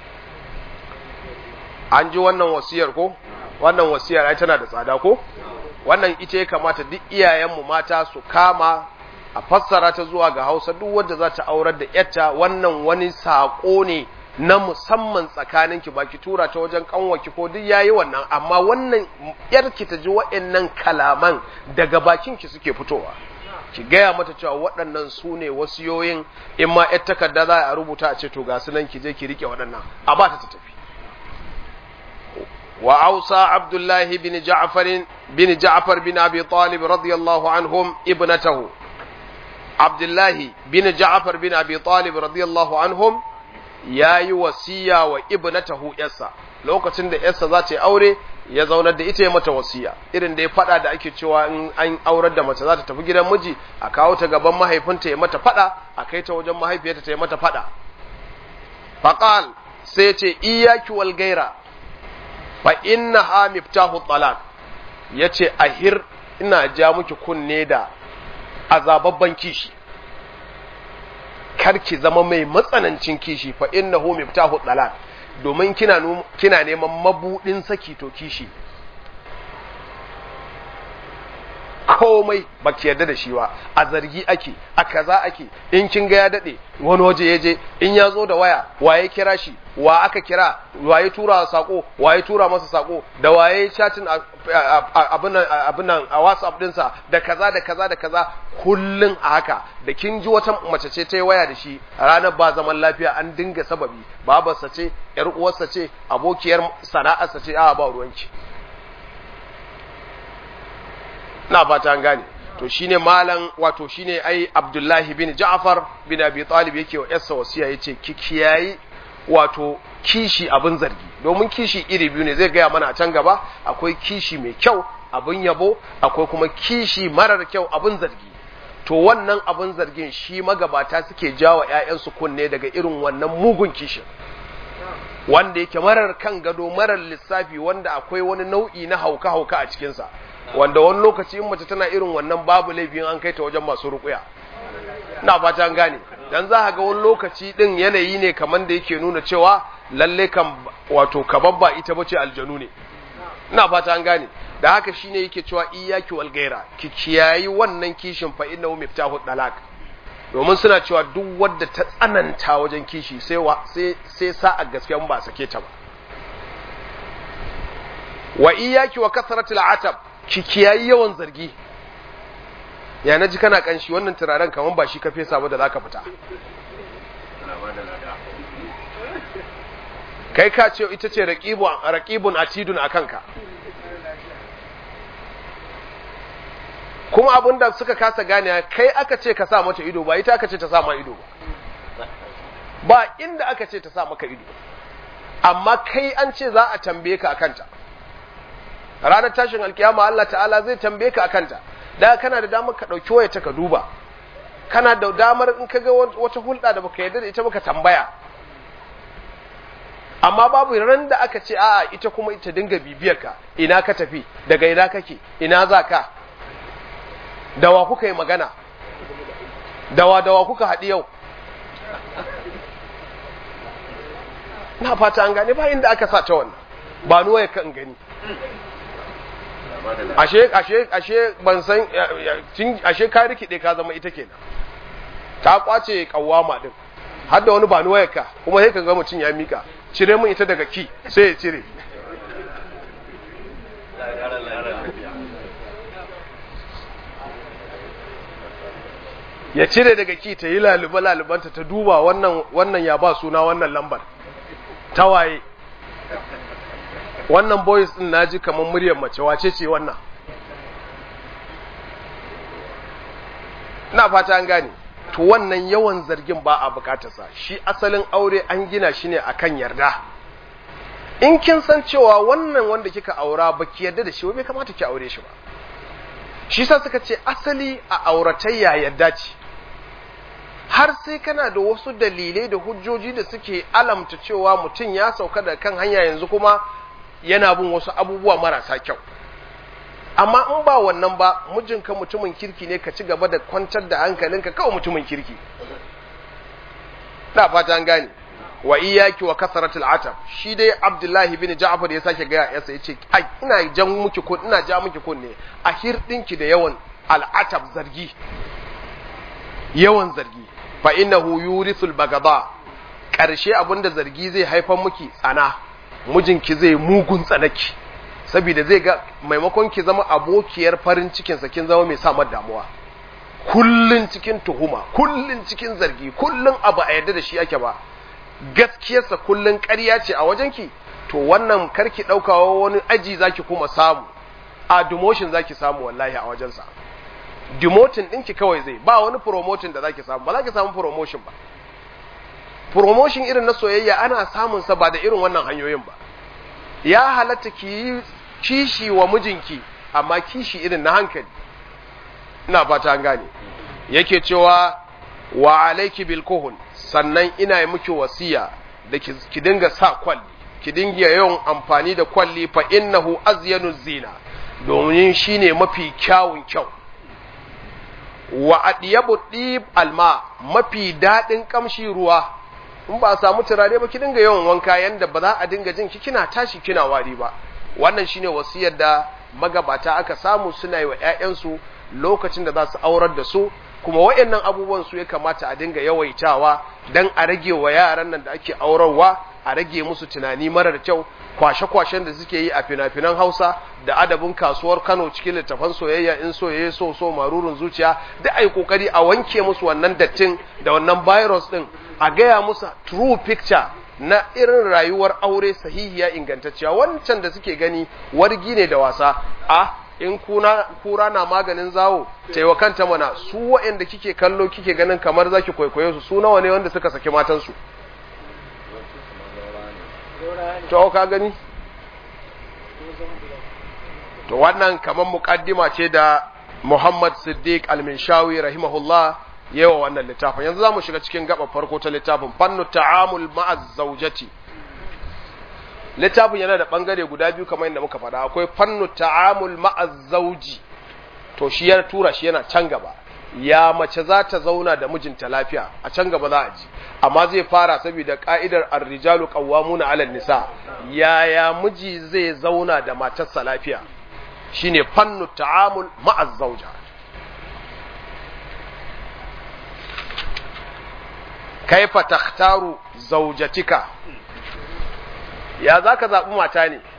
An ji wannan wasiyar ko? Wannan wasiyar ai tana da tsada ko? Wannan ita ya kamata duk iyayenmu mata su kama a fassara ta zuwa ga Hausa duk wanda za ta aurar da yarta wannan wani sako ne na musamman tsakaninki ba ki tura ta wajen kanwaki ko duk yayi wannan amma wannan yarki ta ji waɗannan kalaman daga bakinki suke fitowa. Ki gaya mata cewa waɗannan su ne wasiyoyin in ma yar takarda za a rubuta a ce to ga su nan ki je ki rike waɗannan a ba ta tafi. وأوصى عبد الله بن جعفر بن جعفر بن أبي طالب رضي الله عنهم ابنته عبد الله بن جعفر بن أبي طالب رضي الله عنهم يا يوصيا وابنته يسا lokacin da yarsa za ta yi aure ya zaunar da ita ya mata wasiya irin da ya fada da ake cewa in an aurar da mace za ta tafi gidan miji a kawo ta gaban mahaifinta ya mata fada a kai ta wajen mahaifiyarta ta yi mata fada faqal sai ce iyaki wal gaira fa innaha miftahu talaq yace ahir ina ja miki kunne da azababban kishi karki zama mai matsanancin kishi fa innahu miftahu talaq domin kina kina neman mabudin saki to kishi komai baki yarda da shi ba a zargi ake a kaza ake in kin ga ya dade wani waje ya je in ya zo da waya waye kira shi wa aka kira waye tura sako waye tura masa sako da waye chatting abin abin a WhatsApp dinsa da kaza da kaza da kaza kullun a haka da kin ji wata mace ce ta yi waya da shi ranar ba zaman lafiya an dinga sababi babarsa ce yar uwarsa ce abokiyar sana'arsa ce a ba ruwanki na fata an gane to shine malam wato shine ai Abdullahi bin Ja'far bin Abi Talib yake wa yarsa wasiya yace ki kiyayi wato kishi abin zargi domin kishi iri biyu ne zai gaya mana a can gaba akwai kishi mai kyau abin yabo akwai kuma kishi marar kyau abin zargi to wannan abin zargin shi magabata suke jawo ƴaƴansu kunne daga irin wannan mugun kishin wanda yake marar kan gado marar lissafi wanda akwai wani nau'i na hauka hauka a cikin sa wanda wani lokaci in mace tana irin wannan babu laifin an kai ta wajen masu ruƙuya ina fata an gane dan za ka ga wani lokaci din yanayi ne kaman da yake nuna cewa lalle kan wato kababba ita bace aljanu ne ina fata an gane da haka shine yake cewa iyyaki wal gaira ki kiyayi wannan kishin fa innahu miftahu dalak domin suna cewa duk wanda ta tsananta wajen kishi sai sai sai sa'a gaskiya ba sake ta ba wa iyyaki wa kasratil atab ki kiyayi yawan zargi ya naji kana kanshi wannan turaren kaman ba shi ka fesa ba da zaka fita kai ka ce ita ce raqibun raqibun atidun akanka kuma abinda suka kasa gane kai aka ce ka sa mata ido ba ita aka ce ta sa ma ido ba ba inda aka ce ta sa maka ido amma kai an ce za a tambaye ka akanta ranar tashin alkiyama Allah ta'ala zai tambaye ka akanta da kana da damar ka dauki wayarta ka duba, kana da damar in kaga wata hulɗa da baka yarda da ita baka tambaya, amma babu ran da aka ce a'a ita kuma ita dinga bibiyar ka, ina ka tafi, daga ina kake, ina za ka, dawa kuka yi magana, dawa dawa kuka haɗi yau. Na fata an gane ba inda aka sa ta wannan, ba nuwa ya kan gani. Ashe ashe ashe ban san ashe ka rikide ka zama ita kenan. Ta kwace kawama din. Har da wani ba nuwa ya ka kuma sai ka ga mutun ya mika. Cire mun ita daga ki sai ya cire. Ya cire daga ki ta yi laluba lalubanta ta duba wannan wannan ya ba suna wannan lambar. Tawaye wannan boys din naji kaman muryar mace, wace ce wannan? Ina fata an gane. To wannan yawan zargin ba a bukatarsa. Shi asalin aure an gina shi ne akan yarda. In kin san cewa wannan wanda kika aura baki yarda da shi ba, bai kamata ki aure shi ba. Shi sa suka ce asali a auratayya yarda ce. Har sai kana da wasu dalilai da hujjoji da suke alamta cewa mutum ya sauka da kan hanya yanzu kuma yana bin wasu abubuwa marasa kyau. Amma in ba wannan ba, mijinka mutumin kirki ne, ka ci gaba da kwantar da hankalinka, kawai mutumin kirki. Da fata an gane. Wa iyyaki wa kasratul atab. Shi dai Abdullahi bin Ja'far ya sake gaya yasa yace ai ina jan miki kun ina ja miki kun ne a hirdinki da yawan al'atab, zargi. Yawan zargi. Fa innahu yurithul bagada. Karshe abinda zargi zai haifar miki tsana. Mijinki zai mugun tsanaki. Saboda zai ga maimakon ki zama abokiyar farin cikin sa, kin zama mai sa mata damuwa. Kullun cikin tuhuma, kullun cikin zargi, kullun abu a yadda da shi ake ba. Gaskiyarsa kullun ƙarya ce a wajenki, to wannan karki daukawa wani aji zaki kuma samu. A demotion zaki samu wallahi a wajensa. Demoting ɗinki kawai zai, ba wani promotion da zaki samu, ba zaki samu promotion ba. Promotion irin na soyayya ana samun sa ba da irin wannan hanyoyin ba. Ya halatta ki yi kishi wa mijinki, amma kishi irin na hankali. Ina fata an gane. Yake cewa wa alayki bil kuhul, sannan ina yi miki wasiya da ki dinga sa kwalli, ki dinga yawan amfani da kwalli, fa innahu azyanu zina, domin shine mafi kyawun kyau. Wa adiyabu dib alma, mafi dadin kamshi ruwa. In ba a samu turare ba, ki dinga yawan wanka yanda ba za a dinga jin ki kina tashi kina wari ba. Wannan shine wasiyar da magabata aka samu suna yi wa ƴaƴansu lokacin da za su aurar da su, kuma wayannan abubuwan su ya kamata a dinga yawaitawa dan a rage wa yaran nan da ake aurarwa, a rage musu tunani marar kyau, kwashe-kwashen da suke yi a fina-finan Hausa da adabin kasuwar Kano cikin littafan soyayya, in soyayya so so marurun zuciya, da ai kokari a wanke musu wannan dattin da wannan virus din, a gaya musu true picture na irin rayuwar aure sahihiya ingantacciya. Wancan da suke gani wargi ne da wasa, a in kuna kura na maganin zawo taiwa kanta mana, su waɗanda kike kallo kike ganin kamar zaki kwaikwayo su, su nawa ne wanda suka saki matansu? To ka gani? To wannan kamar muqaddima ce da Muhammad Siddiq Al-Minshawi rahimahullah yawa wannan littafin. Yanzu zamu shiga cikin gaba farko ta littafin, fannu ta'amul ma'az zawjati. Littafin yana da bangare guda biyu kamar yadda muka faɗa. Akwai fannu ta'amul ma'az zawji, to shi ya tura shi yana can gaba. Ya mace za ta zauna da mijinta lafiya, a can gaba za a ji. Amma zai fara saboda ka'idar ar-rijalu qawwamuna 'ala an-nisa. Yaya miji zai zauna da matarsa lafiya? Shine fannu ta'amul ma'az zawja. Kaifa takhtaru zawjatika? Ya zaka zabi mata ne?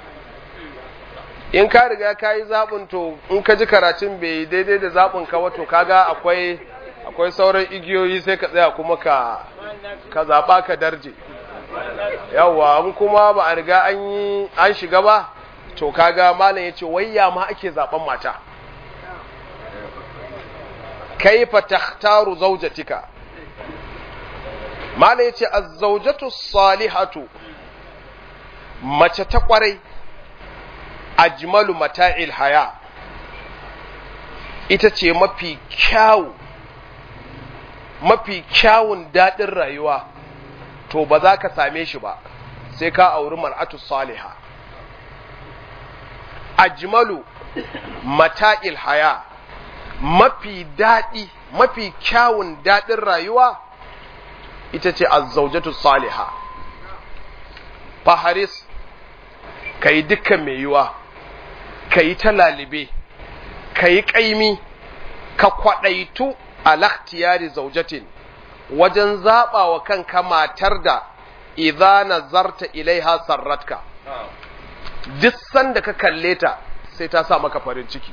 In ka riga ka yi zaɓin, to in ka ji karatun bai daidai da zaɓin ka wato kaga akwai akwai sauran igiyoyi, sai ka tsaya kuma ka ka zaɓa ka darje. Yawwa, in kuma ba a riga an yi an shiga ba, to kaga malam yace wayya ma ake zaɓen mata. Kaifa takhtaru zawjatika? Malam yace az-zawjatu salihatu, mace ta kwarai ajmalu mata'il haya ita ce mafi kyawu mafi kyawun daɗin rayuwa, to ba za ka same shi ba sai ka auri mar'atu salihah. Ajmalu mata'il haya, mafi daɗi mafi kyawun daɗin rayuwa ita ce azzawjatu salihah. Faharis, ka yi dukkan mai yiwa, ka yi ta lalibe, ka yi ƙaimi, ka kwaɗaitu a laktiyari zaujatin wajen zaɓa wa kanka matar da idza nazarta ilaiha sarratka, duk sanda ka kalle ta sai ta sa maka farin ciki.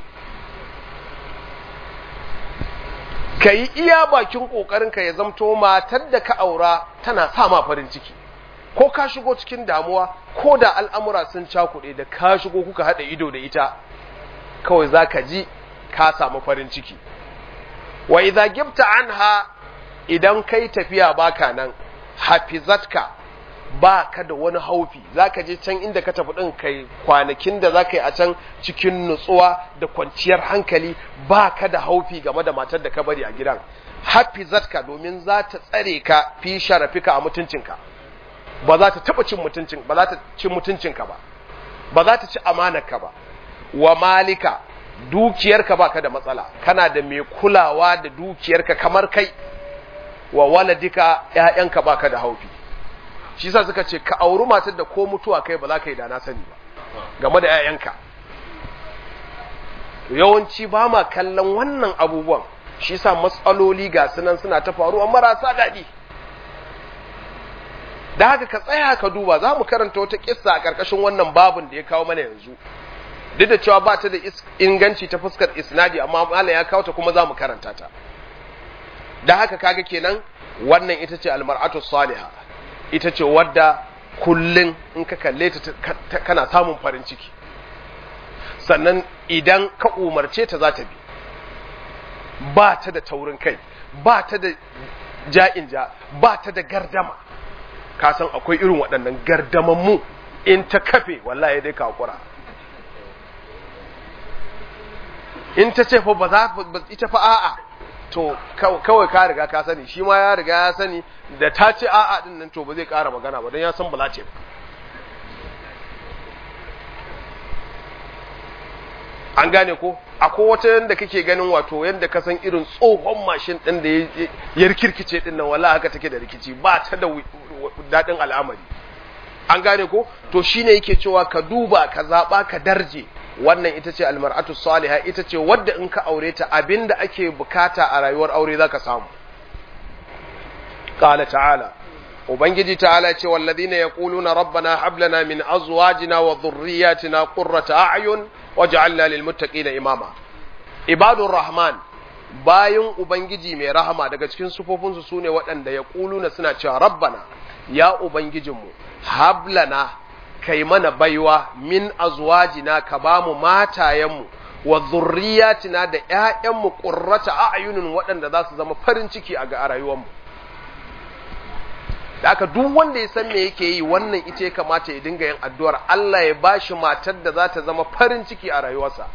Ka yi iya bakin ƙoƙarinka ya zamto matar da ka aura tana sa ma farin ciki, ko ka shigo cikin damuwa, ko da al'amura sun cakuɗe, da ka shigo kuka haɗa ido da ita kawai za ka ji ka samu farin ciki. Wa idza gibta anha, idan kai tafiya baka nan, hafizatka, ba ka da wani haufi, za ka je can inda ka tafi ɗin kai kwanakin da za ka yi a can cikin nutsuwa da kwanciyar hankali, ba ka da haufi game da matar da ka bari a gidan. Hafizatka, domin za ta tsare ka fi sharafika a mutuncinka, ba za ta taɓa cin mutuncin ba za ta ci mutuncinka ba, ba za ta ci amanarka ba. Wa malika, dukiyarka baka da matsala, kana da mai kulawa da dukiyarka kamar kai. Wa waladika, ƴaƴanka baka da haufi. Shi yasa suka ce ka auri matar da ko mutuwa kai ba za ka yi da na sani ba game da ƴaƴanka. Yawanci ba ma kallon wannan abubuwan, shi yasa matsaloli ga sunan suna ta faruwa marasa daɗi. Da haka ka tsaya ka duba, za mu karanta wata kissa a ƙarƙashin wannan babin da ya kawo mana yanzu, duk da cewa ba ta da inganci ta fuskar isnadi, amma malam ya kawo ta kuma za mu karanta ta. Da haka kaga kenan wannan ita ce almar'atu salihah, ita ce wadda kullun in ka kalle ta kana samun farin ciki, sannan idan ka umarce ta za ta bi, ba ta da taurin kai, ba ta da ja'in ja, ba ta da gardama. Ka san akwai irin waɗannan gardaman mu, in ta kafe wallahi dai ka hakura. In ta ce fa ba za ita fa a'a, to kawai ka riga ka sani, shi ma ya riga ya sani, da ta ce a'a din nan to ba zai ƙara magana ba don ya san ba za ce ba. An gane ko? Akwai wata yanda kake ganin wato yanda ka san irin tsohon mashin ɗin da ya rikirkice ɗin nan, wallahi haka take da rikici, ba ta da daɗin al'amari. An gane ko? To shine yake cewa ka duba, ka zaɓa, ka darje. Wannan ita ce almar'atu salihah, ita ce wadda in ka aure ta abinda ake bukata a rayuwar aure zaka samu. Qala ta'ala, ubangiji ta'ala ce walladhina yaquluna rabbana hab lana min azwajina wa dhurriyyatina qurrata a'yun waj'alna lil muttaqina imama. Ibadur rahman, bayin ubangiji mai rahama, daga cikin sufofinsu sune waɗanda yaquluna suna cewa rabbana, ya ubangijinmu, hab lana, kai mana baiwa, min azwajina, ka bamu matayenmu, wa zurriyatina, da ƴaƴanmu, qurrata a'yunin, waɗanda za su zama farin ciki a ga rayuwarmu. Da aka duk wanda ya san me yake yi, wannan ita ya kamata ya dinga yin addu'ar Allah ya bashi matar da za ta zama farin ciki a rayuwarsa.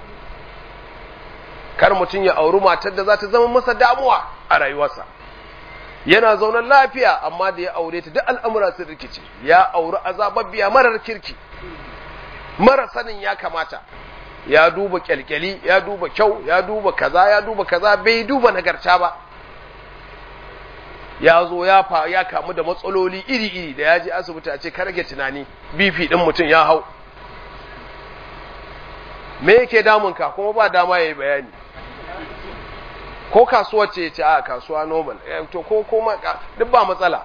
Kar mutum ya auri matar da za ta zama masa damuwa a rayuwarsa. Yana zaunan lafiya, amma da ya aure ta duk al'amura sun rikice, ya auri azababbiya marar kirki, mara sanin ya kamata, ya duba kyalkyali, ya duba kyau, ya duba kaza, ya duba kaza, bai duba nagarta ba. Ya zo ya fa ya kamu da matsaloli iri-iri, da ya je asibiti a ce ka rage tunani, B P din mutum ya hau. Me yake damunka? Kuma ba dama yayi bayani. Ko kasuwa ce ce a kasuwa normal, to ko kuma duk ba matsala.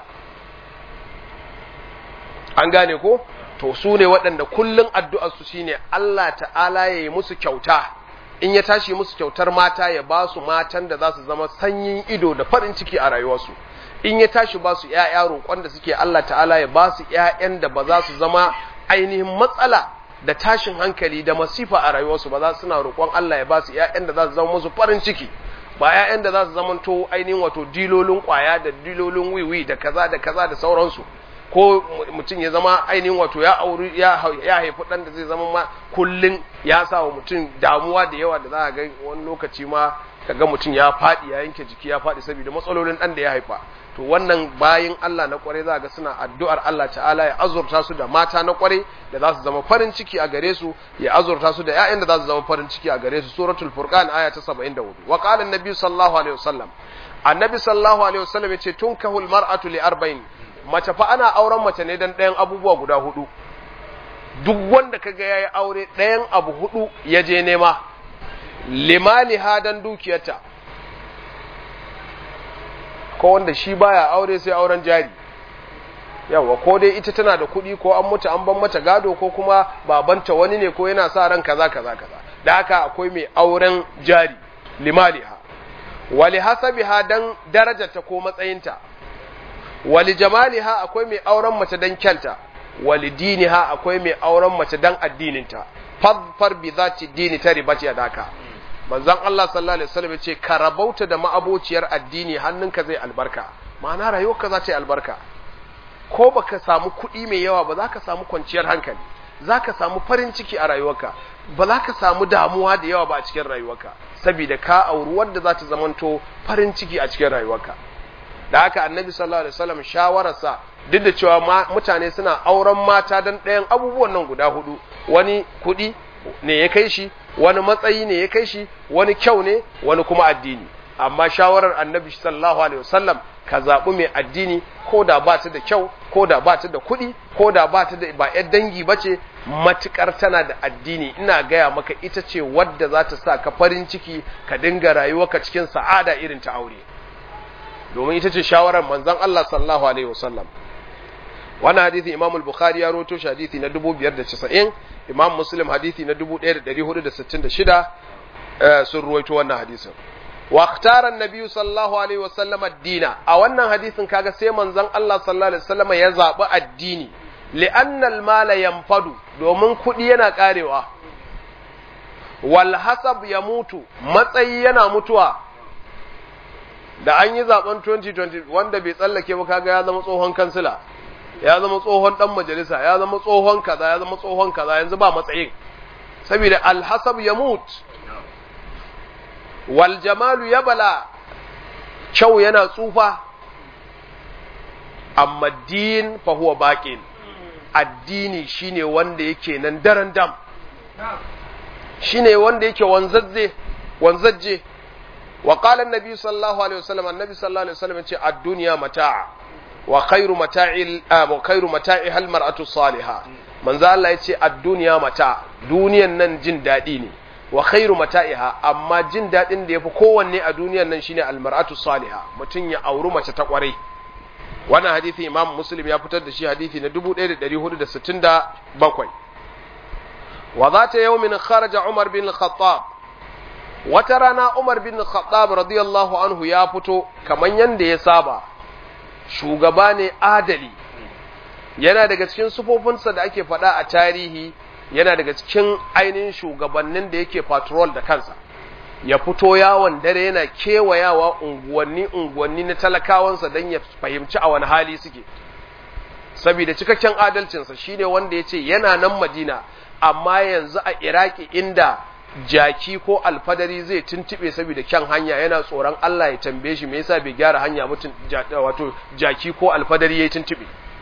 An gane ko? To su ne waɗanda kullun addu'ar su shine Allah ta'ala ya yi musu kyauta, in ya tashi musu kyautar mata ya ba su matan da za su zama sanyin ido da farin ciki a rayuwarsu. In ya tashi ba su ‘ya'ya roƙon da suke, Allah ta'ala ya ba su ‘ya'yan da ba za su zama ainihin matsala da tashin hankali da masifa a rayuwarsu, ba za su suna roƙon Allah ya ba su ‘ya'yan da za su zama musu farin ciki, ba ‘ya'yan da za su zama to ainihin wato dilolin ƙwaya da dilolin wiwi da kaza da kaza da sauransu. ko mutum ya zama ainihin wato ya auri ya haifi ɗan da zai zama ma kullun ya sa wa mutum damuwa da yawa da za a ga wani lokaci ma kaga mutum ya faɗi ya yanke jiki ya faɗi saboda matsalolin ɗan da ya haifa. To wannan bayin Allah na kware za ga suna addu'ar Allah ta'ala ya azurta su da mata na kware da za su zama farin ciki a gare su, ya azurta su da ƴaƴan da za su zama farin ciki a gare su. Suratul Furqan aya ta saba'in da hudu. Wa qala an-nabi sallallahu alaihi wasallam, annabi sallallahu alaihi wasallam yace tunkahul mar'atu li arba'in, mace fa ana auren mace ne dan ɗayan abubuwa guda hudu. Duk wanda kaga yayi aure ɗayan abu hudu ya je nema, limaliha dan dukiyarta, ko wanda shi baya aure sai auren jari, yawa ko dai ita tana da kuɗi ko an mutu an ban mata gado ko kuma babanta wani ne ko yana sa ran kaza kaza kaza, da haka akwai mai auren jari limaliha, wali hasabiha dan darajarta ko matsayinta, wali jamaliha akwai mai auren mace dan kyanta, wali diniha akwai mai auren mace dan addininta. fadfar bi zati dini ta ribati yadaka, manzon Allah sallallahu alaihi wasallam yace ka rabauta da ma'abociyar addini hannunka zai albarka, ma'ana rayuwarka za ta yi albarka. Ko baka samu kuɗi mai yawa ba za ka samu kwanciyar hankali, za ka samu farin ciki a rayuwarka, ba za ka samu damuwa da yawa ba a cikin rayuwarka, saboda ka auri wanda za ta zamanto farin ciki a cikin rayuwarka. Da haka annabi sallallahu alaihi wasallam shawararsa, duk da cewa mutane suna auren mata dan ɗayan abubuwan nan guda hudu, wani kuɗi ne ya kai shi, wani matsayi ne ya kai shi, wani kyau ne, wani kuma addini. Amma shawarar annabi sallallahu alaihi wasallam, ka zaɓi mai addini, ko da ba ta da kyau, ko da ba ta da kuɗi, ko da ba ta da ba ƴar dangi ba ce, matuƙar tana da addini, ina gaya maka ita ce wadda za ta sa ka farin ciki ka dinga rayuwarka cikin sa'ada irin ta aure. Domin ita ce shawarar manzon Allah sallallahu alaihi wasallam. Wannan hadisi Imam al-Bukhari ya rawaito shi hadisi na dubu biyar da casa'in, Imam Muslim hadisi na dubu ɗaya da ɗari hudu da sittin da shida sun rawaito wannan hadisin. Wa ikhtara an-nabi sallallahu alaihi wasallam ad-dina, a wannan hadisin kaga sai manzon Allah sallallahu alaihi wasallam ya zabi addini, li'anna al-mala yanfadu, domin kudi yana karewa, wal hasab yamutu, matsayi yana mutuwa. Da an yi zaben twenty twenty wanda bai tsallake ba kaga ya zama tsohon kansila, ya zama tsohon dan majalisa, ya zama tsohon kaza, ya zama tsohon kaza, yanzu ba matsayin, saboda al-hasab yamut. Wal jamalu yabla, kyau yana tsufa, amma din fa huwa baqin, addini shine wanda yake nan daren dam, shine wanda yake wanzazze wanzaje. Wa qala an-nabi sallallahu alaihi wasallam, annabi sallallahu alaihi wasallam yace ad-dunya mata'a wa khairu mata'il wa khairu mata'i hal mar'atu salihah. Manzo Allah yace ad-dunya mata', duniyan nan jin dadi ne, wa khairu mata'iha, amma jin dadin da yafi kowanne a duniyan nan shine al-mar'atu salihah, mutun ya auri mace ta kware. Wannan hadisi Imam Muslim ya fitar da shi hadisi na dubu ɗaya da ɗari hudu da sittin da bakwai. Wa zata yawmin kharaja Umar bin al-Khattab, wata rana Umar bin al-Khattab radiyallahu anhu ya fito kaman yanda ya saba, shugaba ne adali, yana daga cikin sufofinsa da ake faɗa a tarihi, yana daga cikin ainihin shugabannin da yake patrol da kansa, ya fito yawon dare yana kewayawa unguwanni unguwanni na talakawansa don ya fahimci a wani hali suke. Saboda cikakken adalcinsa shine wanda ya ce yana nan Madina, amma yanzu a Iraki inda jaki ko alfadari zai tuntube saboda kyan hanya, yana tsoron Allah ya tambaye shi me yasa bai gyara hanya mutun wato jaki ko alfadari yayi tuntube.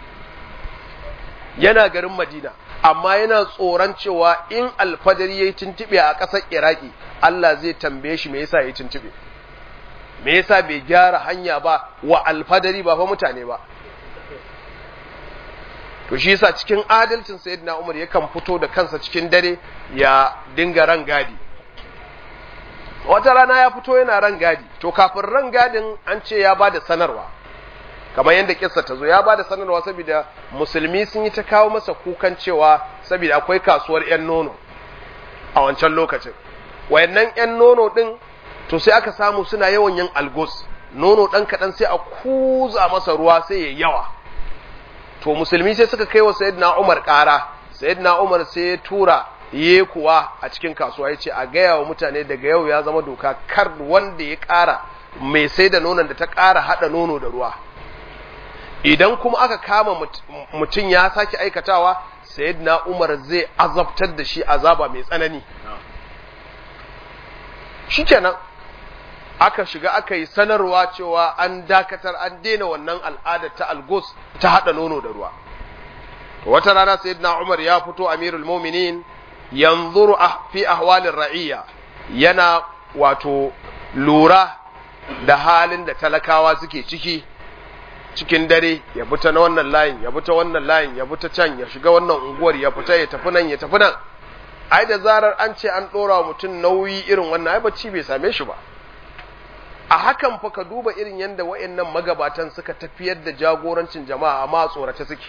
Yana garin Madina, amma yana tsoron cewa in alfadari yayi tuntube a ƙasar Iraki, Allah zai tambaye shi me yasa yayi tuntube, me yasa bai gyara hanya ba wa alfadari ba fa mutane ba. To shi yasa cikin adalcin Sayyidina Umar yakan fito da kansa cikin dare ya dinga rangadi. Wata rana ya fito yana rangadi, to kafin rangadin an ce ya bada sanarwa, kamar yadda kissa ta zo, ya bada sanarwa saboda musulmi sun yi ta kawo masa kukan cewa saboda akwai kasuwar ƴan nono a wancan lokacin. Wayannan ƴan nono din to sai aka samu suna yawan yin algos, nono dan kadan sai a kuza masa ruwa sai ya yawa. To musulmi sai suka kai wa Sayyidina Umar ƙara, Sayyidina Umar sai ya tura ye kuwa a cikin kasuwa ya ce a gaya wa mutane daga yau ya zama doka, kar wanda ya ƙara mai sai da nonon da ta ƙara haɗa nono da ruwa. idan kuma aka kama mutum ya sake aikatawa sayyidina Umar zai azabtar da shi azaba mai tsanani shikenan aka shiga aka yi sanarwa cewa an dakatar an daina wannan al'adar ta algos ta hada nono da ruwa wata rana sayyidina Umar ya fito amirul mu'minin yanzuru fi ahwalir ra'iyya yana wato lura da halin da talakawa suke ciki cikin dare ya fita na wannan layin ya fita wannan layin ya fita can ya shiga wannan unguwar ya fita ya tafi nan ya tafi nan ai da zarar an ce an dora mutum nauyi irin wannan ai bacci bai same shi ba a hakan fa ka duba irin yanda wayannan magabatan suka tafiyar da jagorancin jama'a amma tsorace suke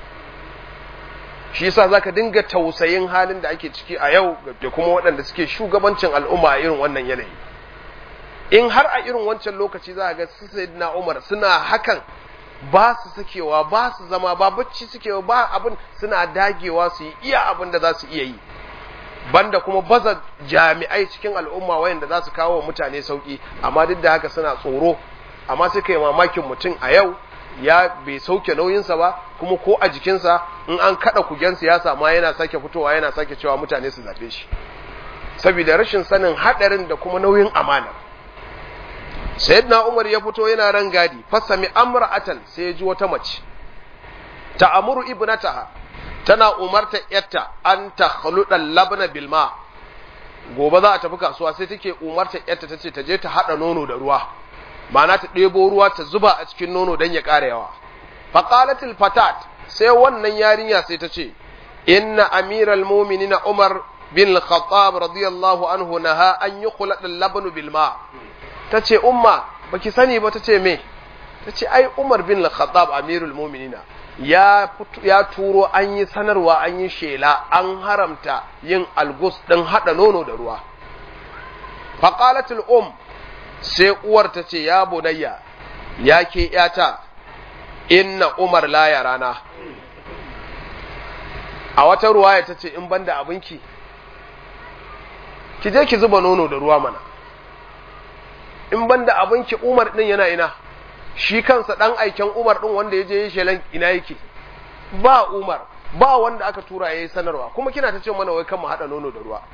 shi yasa zaka dinga tausayin halin da ake ciki a yau da kuma waɗanda suke shugabancin al'umma a irin wannan yanayi in har a irin wancan lokaci za ga su sayyidina Umar suna hakan ba su sakewa ba su zama ba bacci suke ba abin suna dagewa su yi iya abin da za su iya yi banda kuma baza jami'ai cikin al'umma wayanda za su kawo wa mutane sauki amma duk da haka suna tsoro amma sai kai mamakin mutum a yau ya bai sauke nauyinsa ba kuma ko a jikinsa in an kada kugen siyasa ma yana sake fitowa yana sake cewa mutane su zabe shi saboda rashin sanin hadarin da kuma nauyin amana sayyidina Umar ya fito yana ran gadi fasami amra'atan sai ya ji wata mace ta'amuru ibnataha tana umarta yatta an takhluda labna bil ma gobe za a tafi kasuwa sai take umarta yatta tace ta je ta hada nono da ruwa ma'ana ta ɗebo ruwa ta zuba a cikin nono dan ya ƙara yawa faqalatil fatat sai wannan yarinya sai ta ce inna amiral mu'minina Umar bin al-Khattab radiyallahu anhu naha an yukhlada al-labnu bil ma tace umma baki sani ba tace me tace ai Umar bin al-Khattab amirul mu'minina ya ya turo an yi sanarwa an yi shela an haramta yin algus din hada nono da ruwa faqalatul um sai uwar tace ya bunayya yake yata inna Umar la yarana a wata ruwaya tace in banda abinki ki je ki zuba nono da ruwa mana in banda abinki Umar din yana ina shi kansa dan aiken Umar din wanda yaje yi shelan ina yake ba Umar ba wanda aka tura yayi sanarwa kuma kina ta ce mana wai kan mu hada nono da ruwa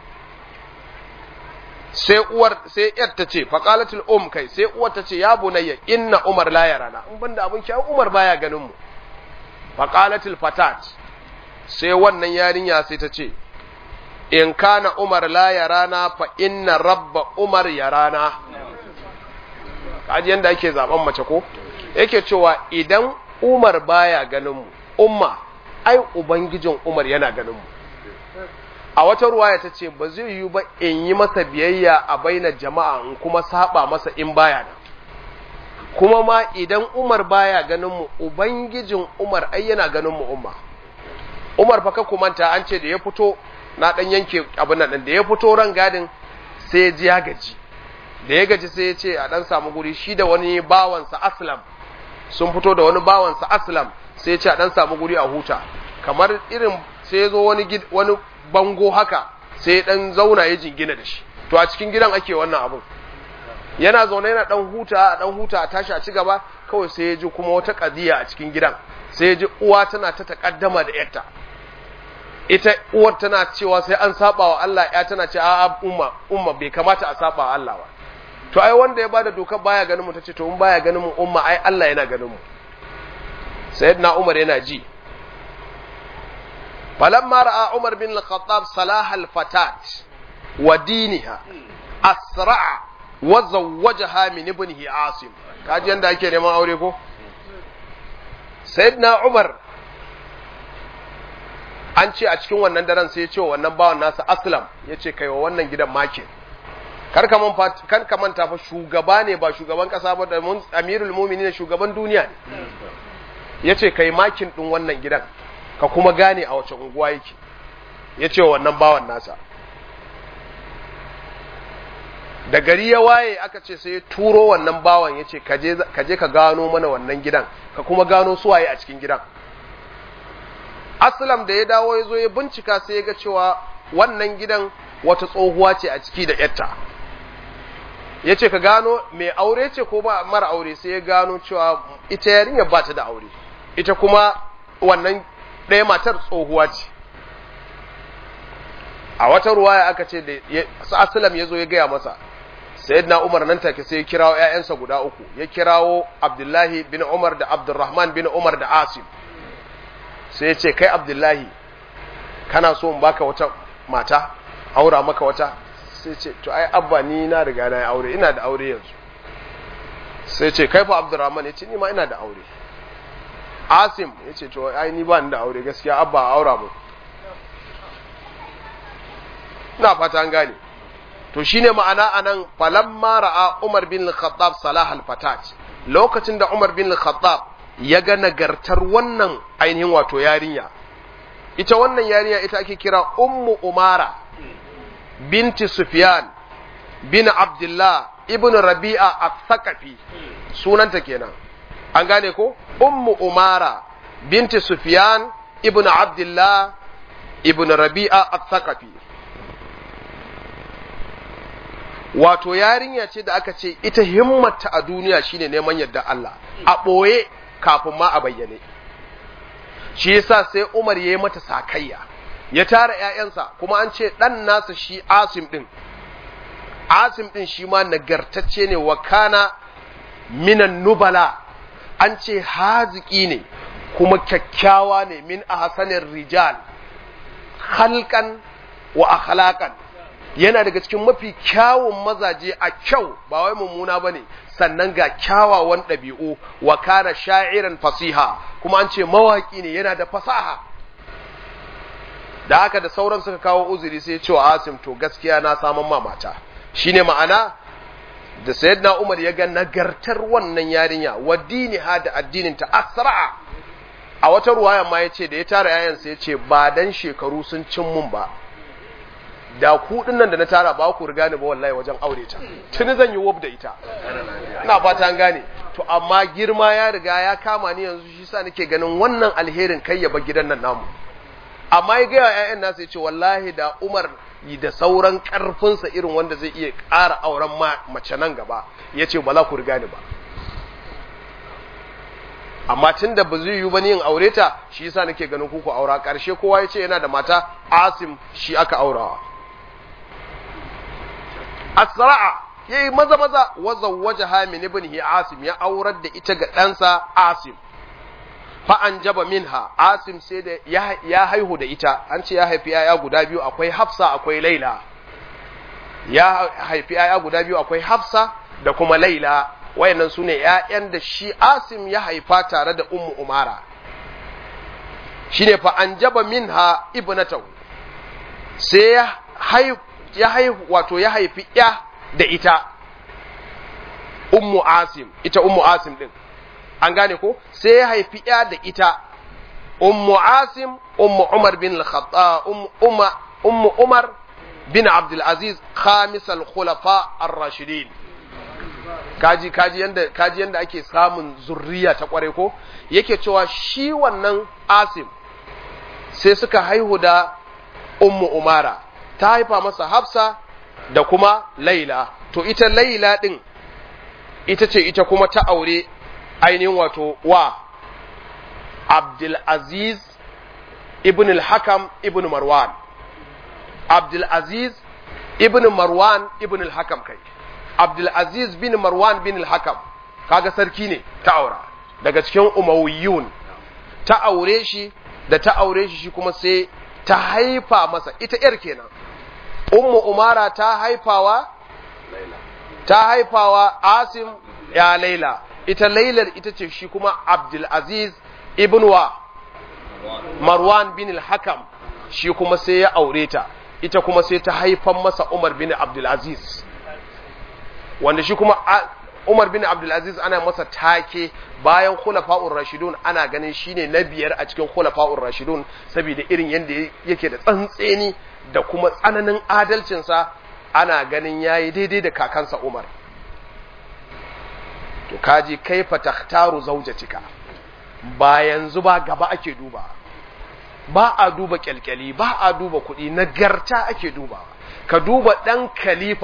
sai uwar sai yar ta ce faqalatul um kai sai uwar ta ce ya bunayya inna Umar la yarana in banda abinki Umar baya ganin mu faqalatul fatat sai wannan yarinya sai ta ce in kana Umar la yarana fa inna rabba Umar yarana kaji yanda ake zaben mace ko yake cewa idan Umar baya ganin mu umma ai ubangijin Umar yana ganin mu a wata ruwaya tace ba zai yi ba in yi masa biyayya a bainar jama'a in kuma saba masa in baya da kuma ma idan Umar baya ganin mu ubangijin Umar ai yana ganin mu umma Umar fa ka kumanta an ce da ya fito na dan yanke abin nan da ya fito ran gadin sai ya ji ya gaji da ya gaji sai ya ce a dan samu guri shi da wani bawansa Aslam sun fito da wani bawansa Aslam sai ya ce a dan samu guri a huta kamar irin sai ya zo wani wani bango haka sai ya dan zauna ya jingina da shi to a cikin gidan ake wannan abun yana zaune yana dan huta a dan huta a tashi a ci gaba kawai sai ya ji kuma wata kadiya a cikin gidan sai ya ji uwa tana ta takaddama da yarta ita uwar tana cewa sai an saba wa Allah ya tana ce a'a umma umma bai kamata a saba wa Allah ba to ai wanda ya bada dokar baya ganin mu tace to in baya ganin mu umma ai Allah yana ganin mu sayyidina Umar yana ji falamma ra'a Umar bin al-Khattab salah al-fatat wa diniha asra'a wa zawwajaha min ibnihi Asim kaji yanda ake neman aure ko sayyidina Umar an ce a cikin wannan daren sai ya ce wa wannan bawan nasa Aslam yace kai wa wannan gidan makin kar ka man kan ka manta fa shugaba ne ba shugaban kasa ba da amirul mu'minin shugaban duniya ne yace kai makin din wannan gidan ka kuma gane a wace unguwa yake yace wannan bawan nasa da gari ya waye aka ce sai ya turo wannan bawan yace ka je ka je ka gano mana wannan gidan ka kuma gano su waye a cikin gidan Aslam da ya dawo ya zo ya bincika sai ya ga cewa wannan gidan wata tsohuwa ce a ciki da yatta ya ce ka gano mai aure ce ko ba mara aure, sai ya gano cewa ita yarinya ba ta da aure, ita kuma wannan ɗaya matar tsohuwa ce. A wata ruwaya aka ce da Aslam ya zo ya gaya masa, sayyidina Umar nan take sai ya kirawo ƴaƴansa guda uku, ya kirawo Abdullahi bin Umar da Abdurrahman bin Umar da Asim, sai ya ce kai Abdullahi kana so in baka wata mata, aura maka wata? Sai ce to ai abba ni na riga na aure, ina da aure yanzu. Sai ce kai fa Abdurrahman? Ya ce ni ma ina da aure. Asim ya ce to ai ni ba ni da aure gaskiya, abba aura mu. Na fata an gane. To shine ma'ana anan falamma ra'a Umar bin Al-Khattab salah al-fatat, lokacin da Umar bin Al-Khattab ya ga nagartar wannan ainihin wato yarinya, ita wannan yarinya ita ake kira Ummu Umara binti Sufyan bin Abdullah ibn Rabi'a al-Thaqafi, sunanta kenan, an gane ko? Ummu Umara binti Sufyan ibn Abdullah ibn Rabi'a al-Thaqafi, wato yarinya ce da aka ce ita himmata a duniya shine neman yadda Allah a ɓoye kafin ma a bayyane. Shi yasa sai Umar ya yi mata sakayya, ya tara ‘ya'yansa, kuma an ce ɗan nasa shi Asim ɗin, Asim ɗin shi ma nagartacce ne, wa kana minan nubala, an ce haziki ne kuma kyakkyawa ne, min a hasanin rijal, halkan wa akhlaqan, yana daga cikin mafi kyawun mazaje a kyau, ba wai mummuna bane, sannan ga kyawawan ɗabi'u, wa kana sha'iran fasiha, kuma an ce mawaki ne, yana da fasaha. Da haka da sauran suka kawo uzuri sai ya ce wa Asim to gaskiya na saman mamata. Shine ma'ana da sayyidina Umar ya ga nagartar wannan yarinya, wa diniha da addinin ta asra'a. A wata ruwaya ma yace da ya tara yayan sai ya ce ba dan shekaru sun cin mun ba, da ku nan da na tara ba ku riga ni ba wallahi wajen aure ta, tuni zan yi wab da ita. Ina fata an gane. To amma girma ya riga ya kama ni yanzu, shi sa nake ganin wannan alherin kai ya ba gidan nan namu. Amma ya ga ƴaƴan nasu ya ce wallahi da Umar da sauran karfinsa irin wanda zai iya ƙara auren mace nan gaba, ya ce ba za ku riga ni ba. Amma tun da ba zai yi ba ni yin aure ta, shi yasa nake ganin kuku aura. Ƙarshe kowa ya ce yana da mata, Asim shi aka aurawa. Asra'a yayi maza maza wa zawwajaha min ibnihi Asim, ya aurar da ita ga ɗansa Asim. Fa anjaba minha, Asim sai da ya, ya haihu da ita, an ce ya haifi yaya guda biyu, akwai Hafsa akwai Laila. Ya haifi yaya guda biyu, akwai Hafsa da kuma Laila, wayannan sune ƴaƴan da shi Asim ya haifa tare da Ummu Umara. Shine fa anjaba minha ibnatahu, sai ya haihu ya haihu wato ya haifi ya da ita Ummu Asim, ita Ummu Asim din, an gane ko? Sai ya haifi ya da ita Ummu Asim, Ummu Umar bin al-Khattab, Ummu Ummu Umar bin Abdul Aziz, khamis al-khulafa ar-rashidin. Kaji kaji yanda kaji yanda ake samun zurriya ta kware ko? Yake cewa shi wannan Asim sai suka haihu da Ummu Umara, ta haifa masa Hafsa da kuma Laila. To ita Laila din ita ce ita kuma ta aure ainihin wato wa Abdul Aziz ibn al-Hakam ibn Marwan. Abdul Aziz ibn Marwan ibn al-Hakam kai. Abdul Aziz bin Marwan bin al-Hakam, kaga sarki ne ta aura daga cikin Umayyun. Ta aure shi, da ta aure shi shi kuma sai ta haifa masa ita yar kenan. Ummu Umara ta haifawa Laila, ta haifawa Asim ya Laila. Ita Lailar ita ce shi kuma Abdul Aziz ibn wa Marwan bin al-Hakam, shi kuma sai ya aure ta, ita kuma sai ta haifan masa Umar bin Abdul Aziz, wanda shi kuma Umar bin Abdul Aziz ana masa take bayan Khulafa'ur Rashidun, ana ganin shine na biyar a cikin Khulafa'ur Rashidun saboda irin yanda yake da tsantseni da kuma tsananin adalcinsa, ana ganin yayi daidai da kakansa Umar. To kaji kaifa takhtaru zawjatika, ba yanzu ba gaba ake duba, ba a duba kyalkyali, ba a duba kuɗi, nagarta ake duba. Ka duba ɗan khalifa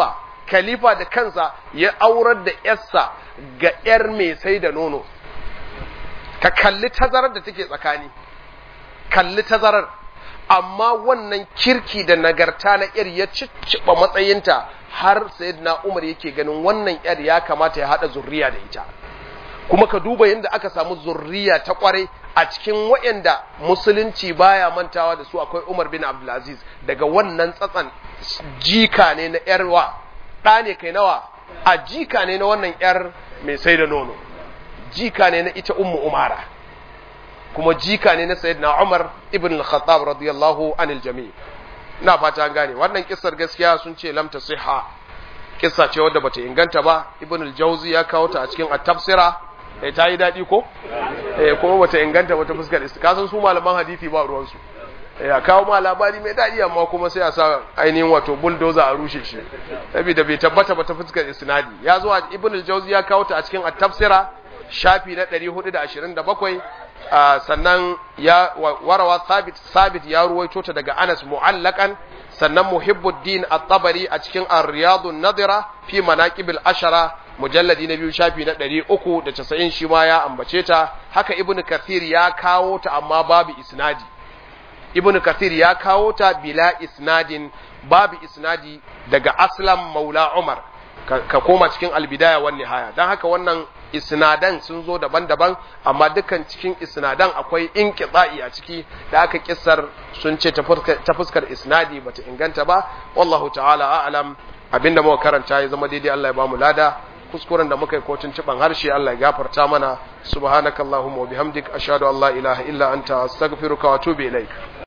khalifa da kansa ya aurar da yarsa ga yar mai sai da nono. Ka kalli tazarar da take tsakani, kalli tazarar, amma wannan kirki da nagarta na yar ya cicciɓa matsayinta har sayyidina Umar yake ganin wannan yar ya kamata ya haɗa zurriya da ita. Kuma ka duba yadda aka samu zurriya ta kware a cikin waɗanda musulunci baya mantawa da su akwai Umar bin Abdulaziz, daga wannan tsatsan jika ne na yarwa, ɗa ne kai nawa a jika ne na wannan yar mai sai da nono, jika ne na ita Ummu Umara, kuma jika ne na sayyidina Umar ibn al-Khattab radiyallahu anil jami'. Ina fata an gane wannan kissar gaskiya sun ce lam tasihha, kissa ce wadda bata inganta ba. Ibn al-Jawzi ya kawo ta a cikin at-Tafsira, eh ta yi dadi ko eh kuma bata inganta wata fuskar ka san su malaman hadisi ba ruwan su, eh ya kawo ma labari mai dadi amma kuma sai a sa ainihin wato bulldozer a rushe shi saboda bai tabbata ba ta fuskar isnadi. Ya zo Ibn al-Jawzi ya kawo ta a cikin at-Tafsira shafi na ɗari hudu da ashirin da bakwai. Uh, sannan ya warawa sabit sabit ya ruwaito ta daga Anas mu'allakan. Sannan Muhibbuddin at-Tabari a cikin Ar-Riyadun Nadira fi Manaqibil Ashara mujalladi na biyu shafi na ɗari uku da casa'in shi ma ya ambace ta. Haka Ibn Kathir ya kawo ta amma babu isnadi. Ibn Kathir ya kawo ta bila isnadin, babu isnadi daga Aslam Maula Umar. Ka, ka koma cikin Al-Bidaya wan Nihaya. Dan haka wannan isnadan sun zo daban-daban, amma dukkan cikin isnadan akwai inqita'i a ciki da aka kissar sun ce ta fuskar isnadi bata inganta ba. Wallahu ta'ala a'lam. Abinda muka karanta ya zama daidai Allah ya bamu lada, kuskuren da muka yi kotun ciban harshe Allah ya gafarta mana. Subhanakallahumma wa bihamdik ashhadu an la ilaha illa anta astaghfiruka wa atubu ilaik.